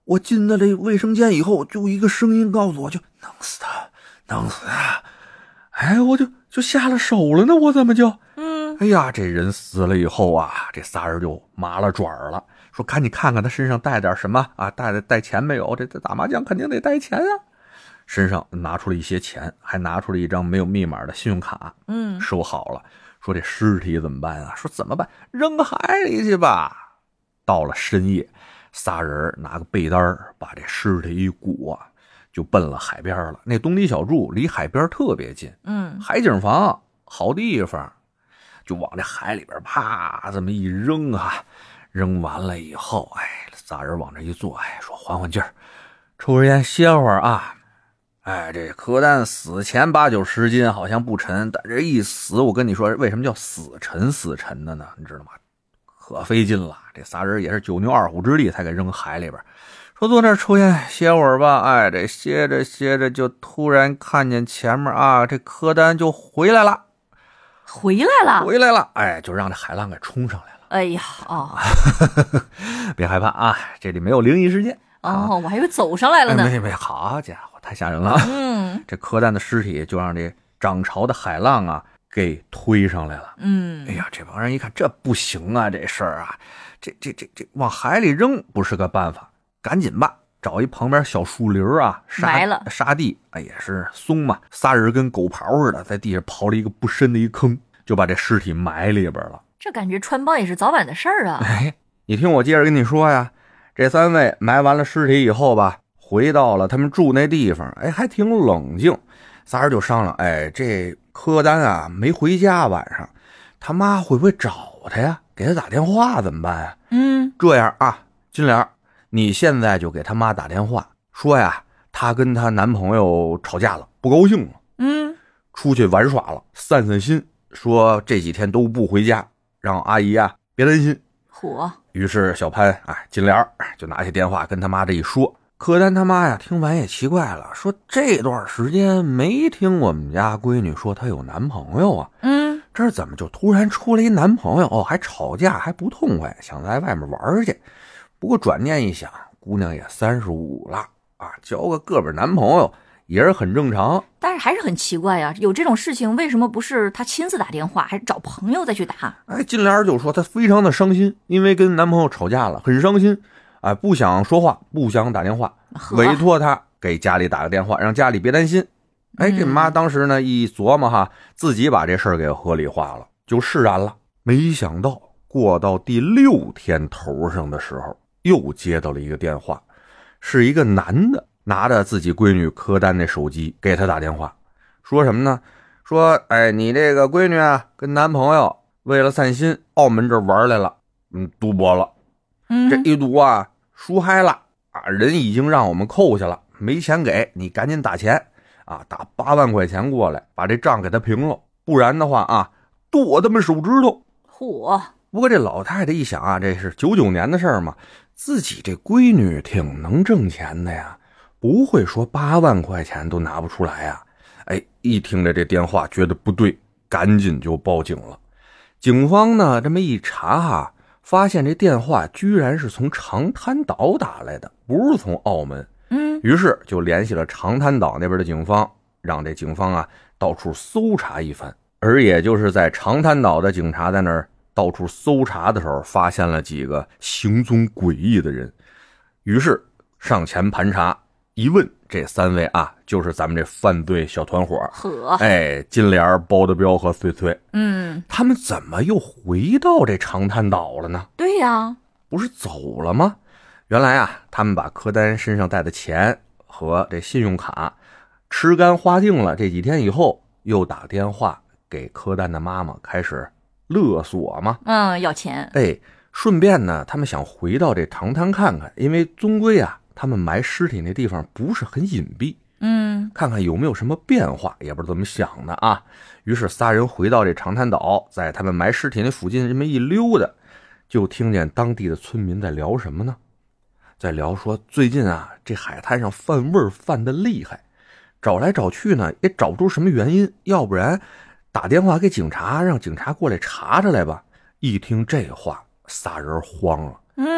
S3: 我进了这卫生间以后，就一个声音告诉我，就弄死他，弄死他。哎，我就就下了手了呢，我怎么就？
S1: 嗯，
S3: 哎呀，这人死了以后啊，这仨人就麻了爪了，说赶紧看看他身上带点什么啊，带带钱没有？这这打麻将肯定得带钱啊。身上拿出了一些钱，还拿出了一张没有密码的信用卡，
S1: 嗯，
S3: 收好了。说这尸体怎么办啊？说怎么办？扔个海里去吧。到了深夜，仨人拿个被单把这尸体一鼓啊，就奔了海边了。那东堤小筑离海边特别近，
S1: 嗯，
S3: 海景房好地方，就往这海里边啪这么一扔啊，扔完了以后，哎，仨人往这一坐，哎，说缓缓劲儿，抽根烟歇会儿啊。哎，这柯丹死前八九十斤好像不沉，但这一死，我跟你说为什么叫死沉死沉的呢？你知道吗？可费劲了，这仨人也是九牛二虎之力才给扔海里边。说坐那儿抽烟歇会儿吧。哎，这歇着歇着就突然看见前面啊，这柯丹就回来了，
S1: 回来了，
S3: 回来了，哎，就让这海浪给冲上来了。
S1: 哎呀，哦，
S3: 别害怕啊，这里没有灵异事件。
S1: 哦，我还以为走上来了呢。
S3: 哎、没没，好家伙，太吓人了。
S1: 嗯，
S3: 这柯丹的尸体就让这涨潮的海浪啊给推上来了。
S1: 嗯，
S3: 哎呀，这帮人一看这不行啊，这事儿啊，这这这这往海里扔不是个办法，赶紧吧，找一旁边小树林啊，
S1: 埋了
S3: 沙地，哎也是松嘛，仨人跟狗刨似的，在地上刨了一个不深的一坑，就把这尸体埋里边了。
S1: 这感觉穿帮也是早晚的事儿啊。
S3: 哎，你听我接着跟你说呀。这三位埋完了尸体以后吧，回到了他们住那地方，哎，还挺冷静。仨人就商量，哎，这柯丹啊没回家，晚上他妈会不会找他呀？给他打电话怎么办呀？
S1: 嗯，
S3: 这样啊，金莲，你现在就给他妈打电话，说呀，她跟她男朋友吵架了，不高兴了，
S1: 嗯，
S3: 出去玩耍了，散散心，说这几天都不回家，让阿姨啊别担心。
S1: 火。
S3: 于是小潘哎，金莲就拿起电话跟他妈这一说。柯丹他妈呀听完也奇怪了，说这段时间没听我们家闺女说她有男朋友啊，
S1: 嗯，
S3: 这怎么就突然出了一男朋友？哦，还吵架，还不痛快，想在外面玩去。不过转念一想，姑娘也三十五了啊，交个个本男朋友也是很正常。
S1: 但是还是很奇怪呀，有这种事情为什么不是她亲自打电话，还是找朋友再去打？
S3: 哎，金莲就说她非常的伤心，因为跟男朋友吵架了，很伤心。哎，不想说话，不想打电话，委托他给家里打个电话，让家里别担心。哎，这妈当时呢一琢磨哈，自己把这事儿给合理化了，就释然了。没想到过到第六天头上的时候，又接到了一个电话，是一个男的拿着自己闺女柯丹的手机给他打电话，说什么呢？说，哎，你这个闺女啊，跟男朋友为了散心，澳门这玩来了，嗯，赌博了。
S1: 嗯，
S3: 这一赌啊，输嗨了啊，人已经让我们扣下了，没钱给你，赶紧打钱啊，打八万块钱过来，把这账给他平了，不然的话啊，剁他们手指头。
S1: 嚯！
S3: 不过这老太太一想啊，这是九九年的事儿嘛，自己这闺女挺能挣钱的呀，不会说八万块钱都拿不出来呀。哎，一听着这电话觉得不对，赶紧就报警了。警方呢这么一查哈，发现这电话居然是从长滩岛打来的，不是从澳门。
S1: 嗯，
S3: 于是就联系了长滩岛那边的警方，让这警方啊到处搜查一番。而也就是在长滩岛的警察在那儿到处搜查的时候，发现了几个行踪诡异的人，于是上前盘查，一问这三位啊就是咱们这犯罪小团伙。
S1: 呵，
S3: 哎，金莲、包德彪和翠翠。
S1: 嗯，
S3: 他们怎么又回到这长滩岛了呢？
S1: 对呀，
S3: 不是走了吗？原来啊，他们把柯丹身上带的钱和这信用卡吃干花净了，这几天以后又打电话给柯丹的妈妈，开始勒索嘛。
S1: 嗯，要钱。
S3: 哎，顺便呢，他们想回到这长滩看看，因为终归啊，他们埋尸体那地方不是很隐蔽。
S1: 嗯，
S3: 看看有没有什么变化，也不知道怎么想的啊。于是仨人回到这长滩岛，在他们埋尸体那附近这么一溜达，就听见当地的村民在聊什么呢？在聊说最近啊，这海滩上犯味儿犯得厉害，找来找去呢也找不出什么原因，要不然打电话给警察，让警察过来查查来吧。一听这话，仨人慌了。
S1: 嗯，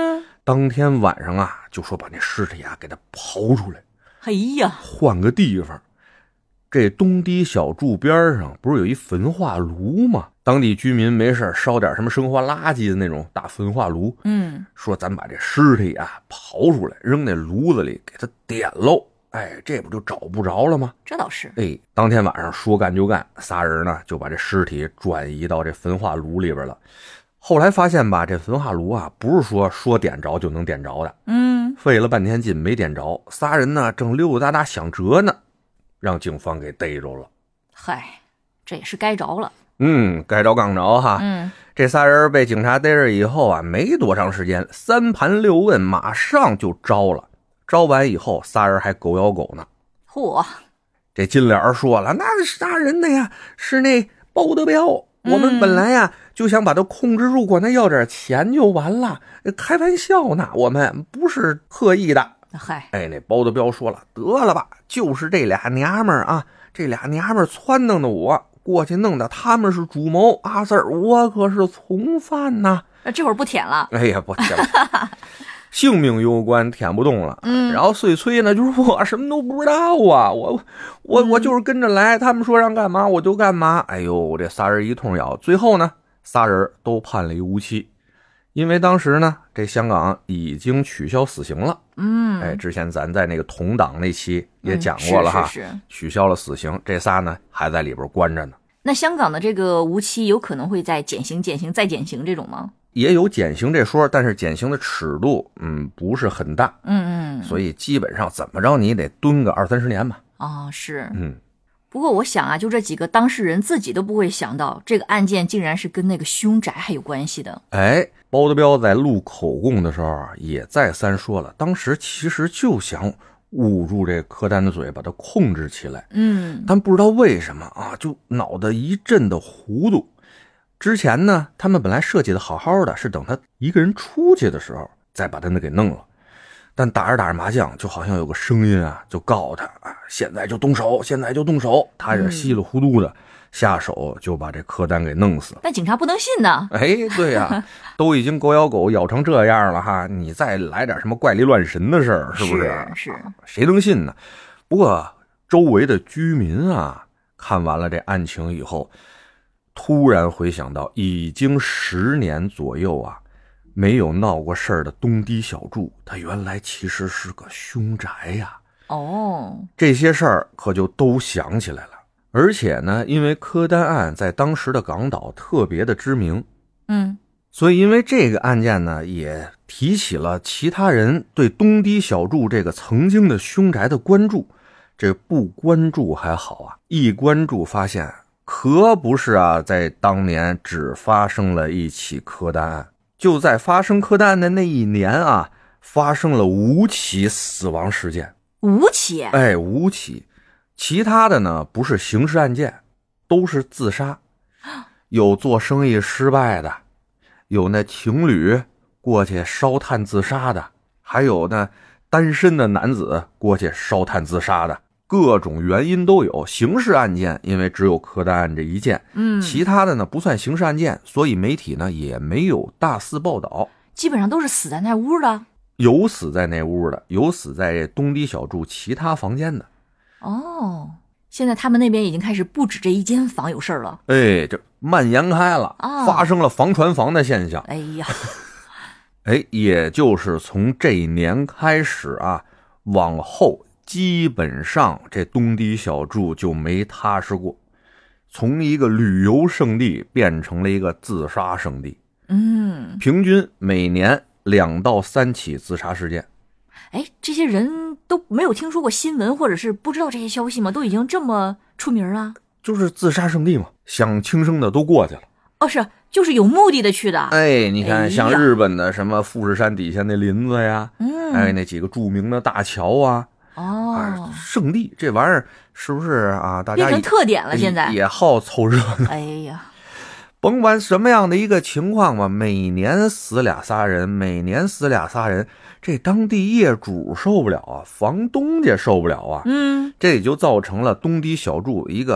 S3: 当天晚上啊，就说把那尸体啊给它刨出来，
S1: 哎呀，
S3: 换个地方。这东堤小筑边上不是有一焚化炉吗？当地居民没事烧点什么生活垃圾的那种大焚化炉，
S1: 嗯，
S3: 说咱把这尸体啊刨出来，扔那炉子里给它点喽。哎，这不就找不着了吗？
S1: 这倒是。
S3: 哎，当天晚上说干就干，仨人呢就把这尸体转移到这焚化炉里边了。后来发现吧，这焚化炉啊不是说说点着就能点着的，
S1: 嗯，
S3: 费了半天劲没点着。仨人呢正溜溜达达想辙呢，让警方给逮着了。
S1: 嗨，这也是该着了。
S3: 嗯，该着刚着哈。
S1: 嗯，
S3: 这仨人被警察逮着以后啊，没多长时间，三盘六问，马上就招了。招完以后，仨人还狗咬狗呢。
S1: 嚯！
S3: 这金莲说了，那杀人的呀是那包德彪，我们本来呀、嗯、就想把他控制住，管他要点钱就完了，开玩笑呢，我们不是刻意的。
S1: 嗨，
S3: 哎，那包德彪说了，得了吧，就是这俩娘们儿啊，这俩娘们儿撺弄的我过去，弄的他们是主谋，阿 Sir 我可是从犯呐。
S1: 这会儿不舔了，
S3: 哎呀，不舔了。性命攸关，舔不动了。
S1: 嗯，
S3: 然后碎催呢，就是我什么都不知道啊，我我我就是跟着来，他们说让干嘛我就干嘛。哎呦，这仨人一通咬，最后呢，仨人都判了一无期，因为当时呢，这香港已经取消死刑了。
S1: 嗯，
S3: 哎，之前咱在那个同党那期也讲过了哈，
S1: 嗯、是是是
S3: 取消了死刑，这仨呢还在里边关着呢。
S1: 那香港的这个无期有可能会再减刑、减刑、再减刑这种吗？
S3: 也有减刑这说，但是减刑的尺度，嗯，不是很大，
S1: 嗯嗯，
S3: 所以基本上怎么着你得蹲个二三十年吧。
S1: 哦，是，
S3: 嗯。
S1: 不过我想啊，就这几个当事人自己都不会想到，这个案件竟然是跟那个凶宅还有关系的。
S3: 哎，包德彪在录口供的时候也再三说了，当时其实就想捂住这柯丹的嘴，把他控制起来。
S1: 嗯，
S3: 但不知道为什么啊，就脑袋一阵的糊涂。之前呢，他们本来设计的好好的，是等他一个人出去的时候再把他那给弄了。但打着打着麻将，就好像有个声音啊，就告诉他啊，现在就动手，现在就动手。他也稀里糊涂的、嗯、下手就把这柯丹给弄死了。
S1: 但警察不能信呢。
S3: 哎，对呀、啊，都已经狗咬狗咬成这样了哈，你再来点什么怪力乱神的事儿，是不是？
S1: 是是，
S3: 谁能信呢？不过周围的居民啊，看完了这案情以后，突然回想到已经十年左右啊没有闹过事儿的东堤小筑，它原来其实是个凶宅呀。
S1: 哦，
S3: 这些事儿可就都想起来了。而且呢，因为柯丹案在当时的港岛特别的知名，
S1: 嗯，
S3: 所以因为这个案件呢，也提起了其他人对东堤小筑这个曾经的凶宅的关注。这不关注还好啊，一关注发现可不是啊，在当年只发生了一起柯丹案，就在发生柯丹案的那一年啊，发生了五起死亡事件。
S1: 五起？
S3: 哎，五起。其他的呢，不是刑事案件，都是自杀。有做生意失败的，有那情侣过去烧炭自杀的，还有呢单身的男子过去烧炭自杀的，各种原因都有。刑事案件因为只有柯丹案这一件，
S1: 嗯，
S3: 其他的呢不算刑事案件，所以媒体呢也没有大肆报道。
S1: 基本上都是死在那屋的，
S3: 有死在那屋的，有死在东堤小筑其他房间的。
S1: 哦，现在他们那边已经开始不止这一间房有事儿了。
S3: 哎，这蔓延开了，
S1: 哦，
S3: 发生了房传房的现象。
S1: 哎呀，
S3: 哎，也就是从这一年开始啊，往后基本上这东堤小筑就没踏实过，从一个旅游胜地变成了一个自杀胜地。
S1: 嗯，
S3: 平均每年两到三起自杀事件。
S1: 哎，这些人都没有听说过新闻，或者是不知道这些消息吗？都已经这么出名了？
S3: 就是自杀圣地嘛，想轻生的都过去了。
S1: 哦，是，就是有目的的去的。
S3: 哎，你看，
S1: 哎，
S3: 像日本的什么富士山底下那林子呀，
S1: 嗯，
S3: 哎，那几个著名的大桥啊，
S1: 哦，
S3: 啊，圣地这玩意儿是不是啊？大家
S1: 变成特点了，现在
S3: 也好凑热闹。
S1: 哎呀，
S3: 甭管什么样的一个情况吧，每年死俩仨人，每年死俩仨人，这当地业主受不了啊，房东家受不了啊，
S1: 嗯，
S3: 这也就造成了东堤小筑一个哎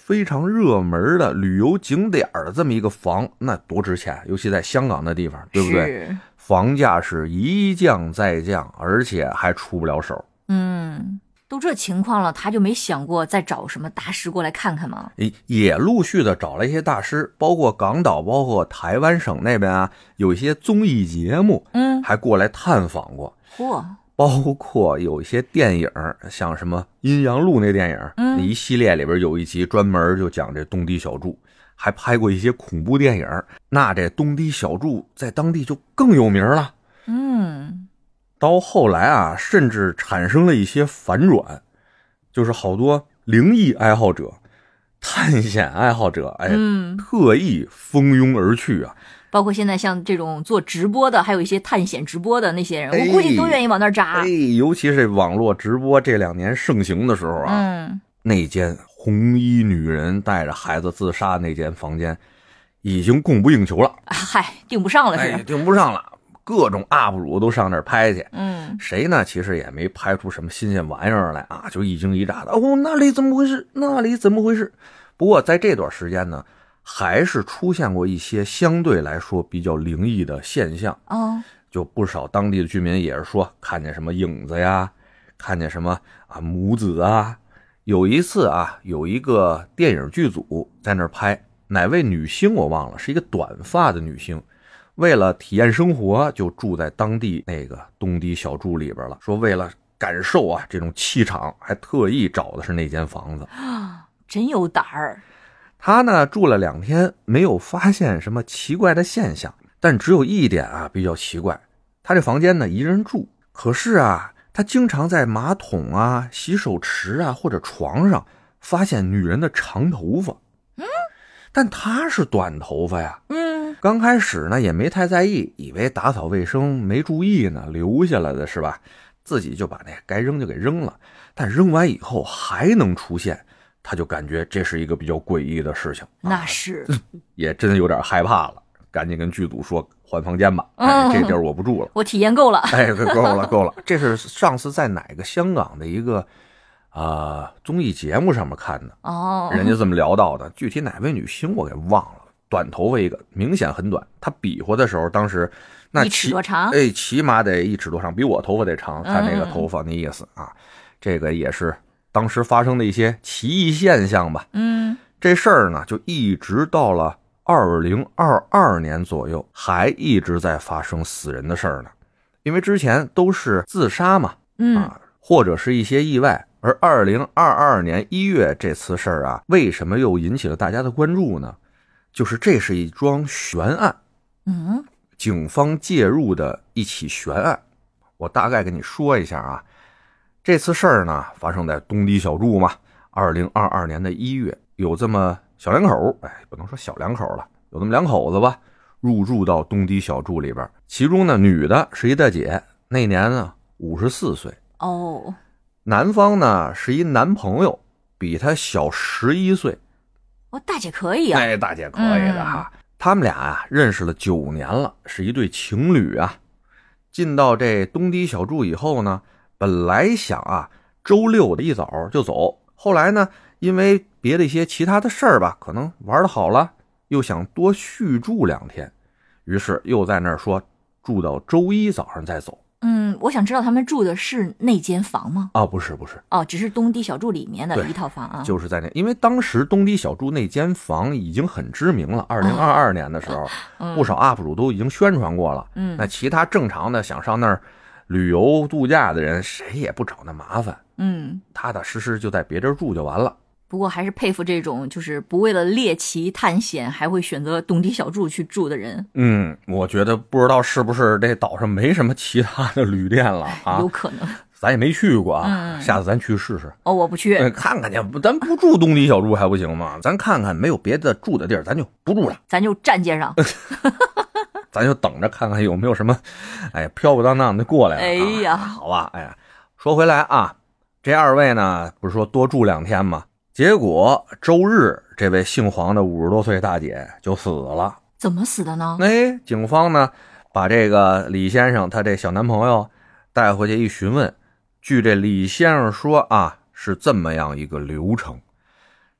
S3: 非常热门的旅游景点的这么一个房，那多值钱，尤其在香港的地方，对不对？房价是一降再降，而且还出不了手。
S1: 嗯，都这情况了，他就没想过再找什么大师过来看看吗？
S3: 也陆续的找了一些大师，包括港岛，包括台湾省那边啊，有一些综艺节目，
S1: 嗯，
S3: 还过来探访过。
S1: 嚯！
S3: 包括有一些电影，像什么《阴阳路》那电影，
S1: 嗯，
S3: 一系列里边有一集专门就讲这东堤小筑，还拍过一些恐怖电影。那这东堤小筑在当地就更有名了。
S1: 嗯，
S3: 到后来啊，甚至产生了一些反转，就是好多灵异爱好者、探险爱好者，哎，
S1: 嗯，
S3: 特意蜂拥而去啊。
S1: 包括现在像这种做直播的，还有一些探险直播的那些人，我估计都愿意往那儿扎。
S3: 哎，尤其是网络直播这两年盛行的时候啊，
S1: 嗯，
S3: 那间红衣女人带着孩子自杀那间房间，已经供不应求了。
S1: 啊、嗨，订不上了是、
S3: 哎，订不上了，各种 U P 主都上那儿拍去。
S1: 嗯，
S3: 谁呢？其实也没拍出什么新鲜玩意儿来啊，就一惊一乍的。哦，那里怎么回事？那里怎么回事？不过在这段时间呢，还是出现过一些相对来说比较灵异的现象。
S1: 哦，
S3: 就不少当地的居民也是说看见什么影子呀，看见什么啊母子啊。有一次啊，有一个电影剧组在那儿拍，哪位女星我忘了，是一个短发的女星，为了体验生活就住在当地那个东堤小筑里边了，说为了感受啊这种气场，还特意找的是那间房子。
S1: 真有胆儿。
S3: 他呢住了两天，没有发现什么奇怪的现象，但只有一点啊比较奇怪，他这房间呢一人住，可是啊他经常在马桶啊、洗手池啊或者床上发现女人的长头发。
S1: 嗯，
S3: 但他是短头发呀。
S1: 嗯，
S3: 刚开始呢也没太在意，以为打扫卫生没注意呢，留下来的是吧？自己就把那该扔就给扔了。但扔完以后还能出现，他就感觉这是一个比较诡异的事情。
S1: 那是，
S3: 啊、也真有点害怕了，赶紧跟剧组说换房间吧，哎，这地儿我不住了，
S1: 我体验够了，
S3: 哎，够了够了。这是上次在哪个香港的一个啊、呃、综艺节目上面看的
S1: 哦，
S3: 人家这么聊到的，具体哪位女星我给忘了，短头发一个，明显很短。她比划的时候，当时那
S1: 一尺多长，
S3: 哎，起码得一尺多长，比我头发得长。看那个头发那意思、嗯、啊，这个也是当时发生的一些奇异现象吧。
S1: 嗯，
S3: 这事儿呢，就一直到了二零二二年左右，还一直在发生死人的事儿呢。因为之前都是自杀嘛，
S1: 嗯
S3: 啊，或者是一些意外。而二零二二年一月这次事儿啊，为什么又引起了大家的关注呢？就是这是一桩悬案，
S1: 嗯，
S3: 警方介入的一起悬案。我大概跟你说一下啊，这次事儿呢发生在东堤小筑嘛，二零二二年的一月，有这么小两口，哎，不能说小两口了，有这么两口子吧，入住到东堤小筑里边。其中呢，女的是一大姐，那年呢五十四岁。
S1: 哦，
S3: 男方呢是一男朋友，比她小十一岁。
S1: 哦，大姐可以啊，
S3: 哎，大姐可以的哈。嗯、他们俩啊认识了九年了，是一对情侣啊。进到这东堤小筑以后呢，本来想啊周六的一早就走，后来呢因为别的一些其他的事儿吧，可能玩得好了，又想多续住两天，于是又在那儿说住到周一早上再走。
S1: 嗯，我想知道他们住的是那间房吗？
S3: 啊，不是不是，
S1: 哦，只是东堤小筑里面的一套房啊。
S3: 就是在那，因为当时东堤小筑那间房已经很知名了，二零二二年的时候、哦嗯、不少 U P 主都已经宣传过了。
S1: 嗯，
S3: 那其他正常的想上那儿旅游度假的人，谁也不找那麻烦。
S1: 嗯，
S3: 踏踏实实就在别地儿住就完了。
S1: 不过还是佩服这种就是不为了猎奇探险还会选择东堤小筑去住的人。
S3: 嗯，我觉得不知道是不是这岛上没什么其他的旅店了啊？
S1: 有可能，
S3: 咱也没去过啊。
S1: 嗯、
S3: 下次咱去试试。
S1: 哦，我不去，
S3: 看看去，咱不住东堤小筑还不行吗？咱看看没有别的住的地儿，咱就不住了，
S1: 咱就站街上，
S3: 咱就等着看看有没有什么，哎，飘不荡荡的过来了、啊。
S1: 哎呀，
S3: 好吧，哎呀，说回来啊，这二位呢，不是说多住两天吗？结果周日，这位姓黄的五十多岁大姐就死了。
S1: 怎么死的呢？
S3: 哎，警方呢把这个李先生他这小男朋友带回去一询问，据这李先生说啊，是这么样一个流程：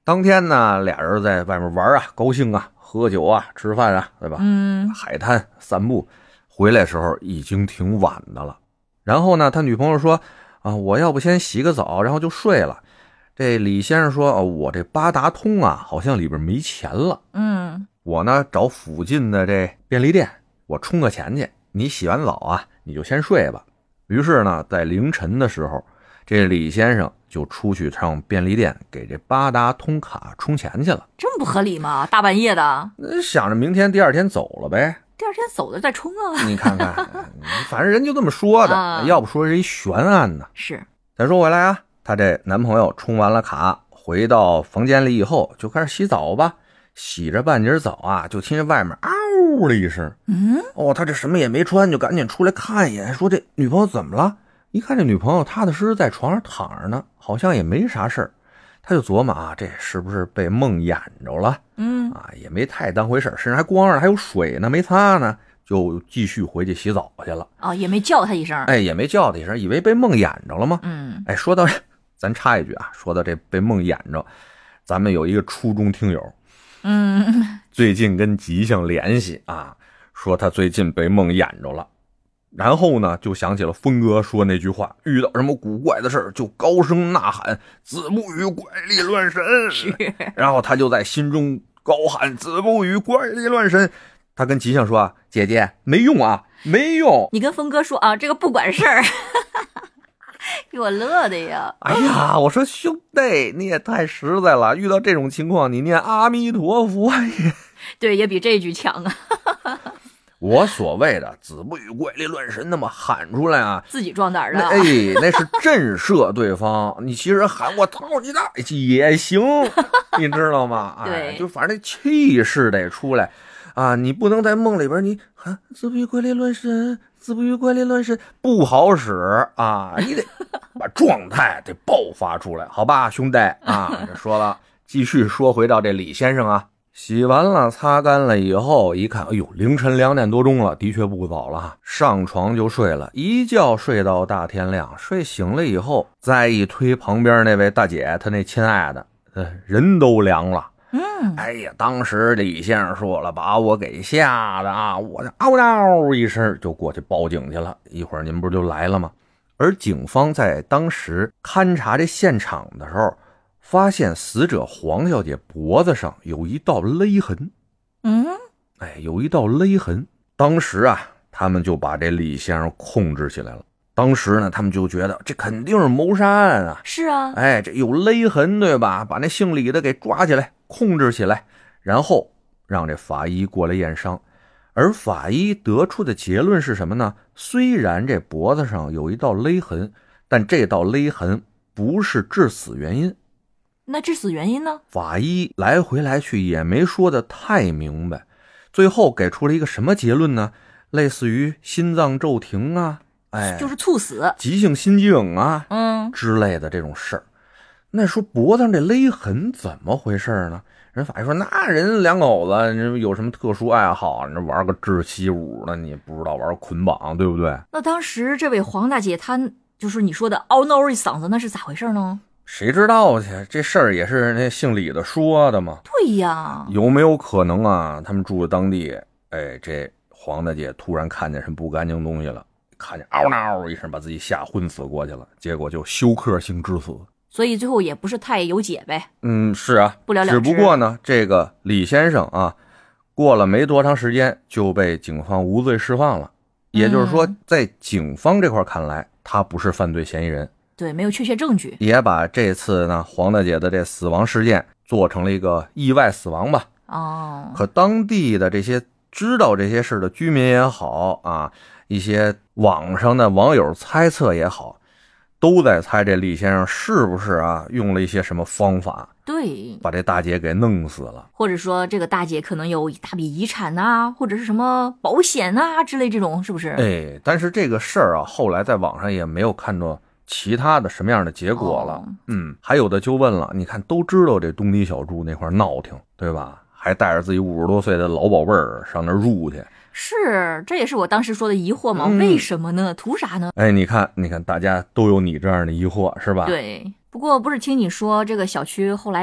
S3: 当天呢，俩人在外面玩啊，高兴啊，喝酒啊，吃饭啊，对吧？
S1: 嗯，
S3: 海滩散步，回来时候已经挺晚的了。然后呢，他女朋友说啊，我要不先洗个澡，然后就睡了。这李先生说，哦，我这八达通啊，好像里边没钱了。
S1: 嗯，
S3: 我呢找附近的这便利店，我充个钱去。你洗完澡啊，你就先睡吧。于是呢，在凌晨的时候，这李先生就出去上便利店给这八达通卡充钱去了。
S1: 这么不合理吗？大半夜的，
S3: 想着明天第二天走了呗。
S1: 第二天走了再充啊。
S3: 你看看，反正人就这么说的，
S1: 啊、
S3: 要不说是一悬案呢。
S1: 是。
S3: 再说回来啊，她这男朋友充完了卡，回到房间里以后就开始洗澡吧。洗着半截澡啊，就听见外面嗷的一声。
S1: 嗯，
S3: 哦，他这什么也没穿，就赶紧出来看一眼，说这女朋友怎么了？一看这女朋友踏踏实实在床上躺着呢，好像也没啥事儿。他就琢磨啊，这是不是被梦魇着了？
S1: 嗯
S3: 啊，也没太当回事，身上还光着，还有水呢，没擦呢，就继续回去洗澡去了。
S1: 哦，也没叫他一声，
S3: 哎，也没叫他一声，以为被梦魇着了吗？
S1: 嗯，
S3: 哎，说到咱插一句啊，说到这被梦魇着，咱们有一个初中听友。
S1: 嗯，
S3: 最近跟吉祥联系啊，说他最近被梦魇着了，然后呢就想起了峰哥说那句话，遇到什么古怪的事儿就高声呐喊子不语怪力乱神，然后他就在心中高喊子不语怪力乱神。他跟吉祥说啊，姐姐没用啊，没用。
S1: 你跟峰哥说啊，这个不管事儿。给我乐的呀！
S3: 哎呀，我说兄弟，你也太实在了，遇到这种情况你念阿弥陀佛也
S1: 对，也比这句强啊。
S3: 我所谓的子不语怪力乱神那么喊出来啊，
S1: 自己壮胆的，
S3: 哎，那是震慑对方。你其实喊我操你大也行，你知道吗？
S1: 对，
S3: 哎，就反正气势得出来啊！你不能在梦里边你喊子不语怪力乱神，子不语怪力乱神不好使啊！你得把状态得爆发出来，好吧，兄弟啊！这说了，继续说回到这李先生啊。洗完了擦干了以后一看，哎呦，凌晨两点多钟了，的确不早了，上床就睡了，一觉睡到大天亮。睡醒了以后再一推旁边那位大姐，她那亲爱的，呃，人都凉了。
S1: 嗯，
S3: 哎呀，当时李先生说了，把我给吓的啊，我就嗷嗷一声就过去报警去了。一会儿您不就来了吗？而警方在当时勘察这现场的时候，发现死者黄小姐脖子上有一道勒痕。
S1: 嗯，
S3: 哎，有一道勒痕。当时啊，他们就把这李先生控制起来了。当时呢，他们就觉得这肯定是谋杀案啊。
S1: 是啊，
S3: 哎，这有勒痕对吧？把那姓李的给抓起来，控制起来，然后让这法医过来验伤。而法医得出的结论是什么呢？虽然这脖子上有一道勒痕，但这道勒痕不是致死原因。
S1: 那致死原因呢？
S3: 法医来回来去也没说的太明白，最后给出了一个什么结论呢？类似于心脏骤停啊，哎，
S1: 就是猝死、
S3: 急性心肌梗啊，
S1: 嗯
S3: 之类的这种事儿。那说脖子上这勒痕怎么回事呢？人法医说，那人两口子有什么特殊爱好？你这玩个窒息舞呢，你不知道玩捆绑，对不对？
S1: 那当时这位黄大姐，她就是你说的嗷嗷一嗓子，那是咋回事呢？
S3: 谁知道去？这事儿也是那姓李的说的嘛。
S1: 对呀，
S3: 有没有可能啊？他们住的当地，哎，这黄大姐突然看见什么不干净东西了，看见嗷嗷一声，把自己吓昏死过去了，结果就休克性致死。
S1: 所以最后也不是太有解呗。
S3: 嗯，是啊，
S1: 不了了之。
S3: 只不过呢，这个李先生啊，过了没多长时间就被警方无罪释放了。也就是说，在警方这块看来，他不是犯罪嫌疑人。
S1: 对，没有确切证据，
S3: 也把这次呢黄大姐的这死亡事件做成了一个意外死亡吧。
S1: 哦，
S3: 可当地的这些知道这些事的居民也好啊，一些网上的网友猜测也好，都在猜这李先生是不是啊用了一些什么方法，
S1: 对，
S3: 把这大姐给弄死了，
S1: 或者说这个大姐可能有一大笔遗产呐、啊，或者是什么保险啊之类这种，是不是？
S3: 哎，但是这个事儿啊，后来在网上也没有看到其他的什么样的结果了。
S1: 哦、
S3: 嗯，还有的就问了，你看都知道这东堤小筑那块闹挺，对吧？还带着自己五十多岁的老宝贝儿上那儿入去，
S1: 是，这也是我当时说的疑惑嘛、嗯、为什么呢？图啥呢？
S3: 哎，你看你看大家都有你这样的疑惑是吧？
S1: 对，不过不是听你说这个小区后来不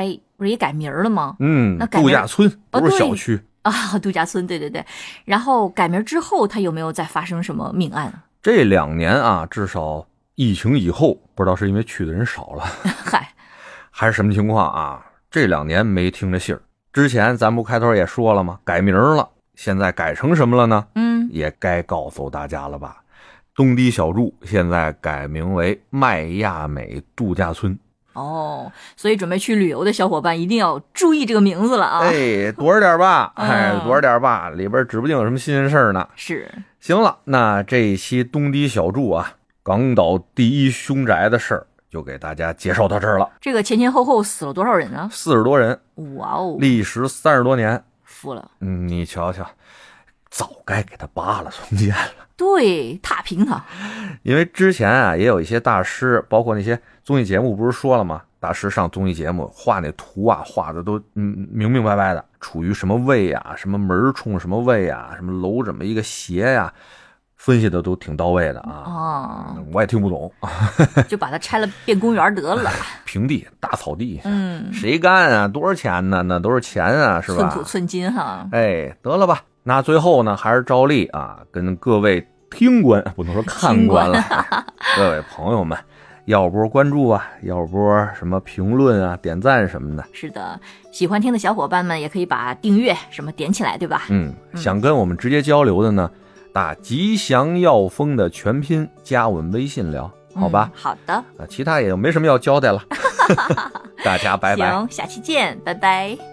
S1: 不是也改名了吗？
S3: 嗯
S1: 那，改名
S3: 度假村不是
S1: 哦对
S3: 小区。
S1: 啊，度假村，对对对。然后改名之后，他有没有再发生什么命案啊？
S3: 这两年啊，至少疫情以后，不知道是因为去的人少了，
S1: 嗨，
S3: 还是什么情况啊？这两年没听着信儿。之前咱不开头也说了吗？改名了，现在改成什么了呢？
S1: 嗯，
S3: 也该告诉大家了吧？东堤小筑现在改名为麦亚美度假村。
S1: 哦，所以准备去旅游的小伙伴一定要注意这个名字了啊！
S3: 哎，躲着点吧，
S1: 嗯
S3: 哎，躲着点吧，里边指不定有什么新鲜事儿呢。
S1: 是，
S3: 行了，那这一期东堤小筑啊，港岛第一凶宅的事儿就给大家介绍到这儿了。
S1: 这个前前后后死了多少人啊？
S3: 四十多人，
S1: 哇哦，
S3: 历时三十多年。
S1: 服了。
S3: 嗯，你瞧瞧，早该给他扒了重建了。
S1: 对，踏平他。
S3: 因为之前啊，也有一些大师，包括那些综艺节目，不是说了吗？大师上综艺节目画那图啊，画的都嗯明明白白的，处于什么位啊，什么门冲什么位啊，什么楼怎么一个斜呀、啊，分析的都挺到位的啊。
S1: 哦，
S3: 我也听不懂，
S1: 就把它拆了变公园得了。
S3: 平地大草地，
S1: 嗯，
S3: 谁干啊？多少钱呢？那都是钱啊，是吧？
S1: 寸土寸金哈。
S3: 哎，得了吧。那最后呢，还是照例啊，跟各位听官，不能说看官了，各位朋友们，要波关注啊，要波什么评论啊、点赞什么的。
S1: 是的，喜欢听的小伙伴们也可以把订阅什么点起来，对吧？
S3: 嗯，想跟我们直接交流的呢，打吉祥药风的全拼加我们微信聊，好吧？
S1: 嗯、好的。
S3: 啊，其他也没什么要交代了。大家拜拜。
S1: 行，下期见，拜拜。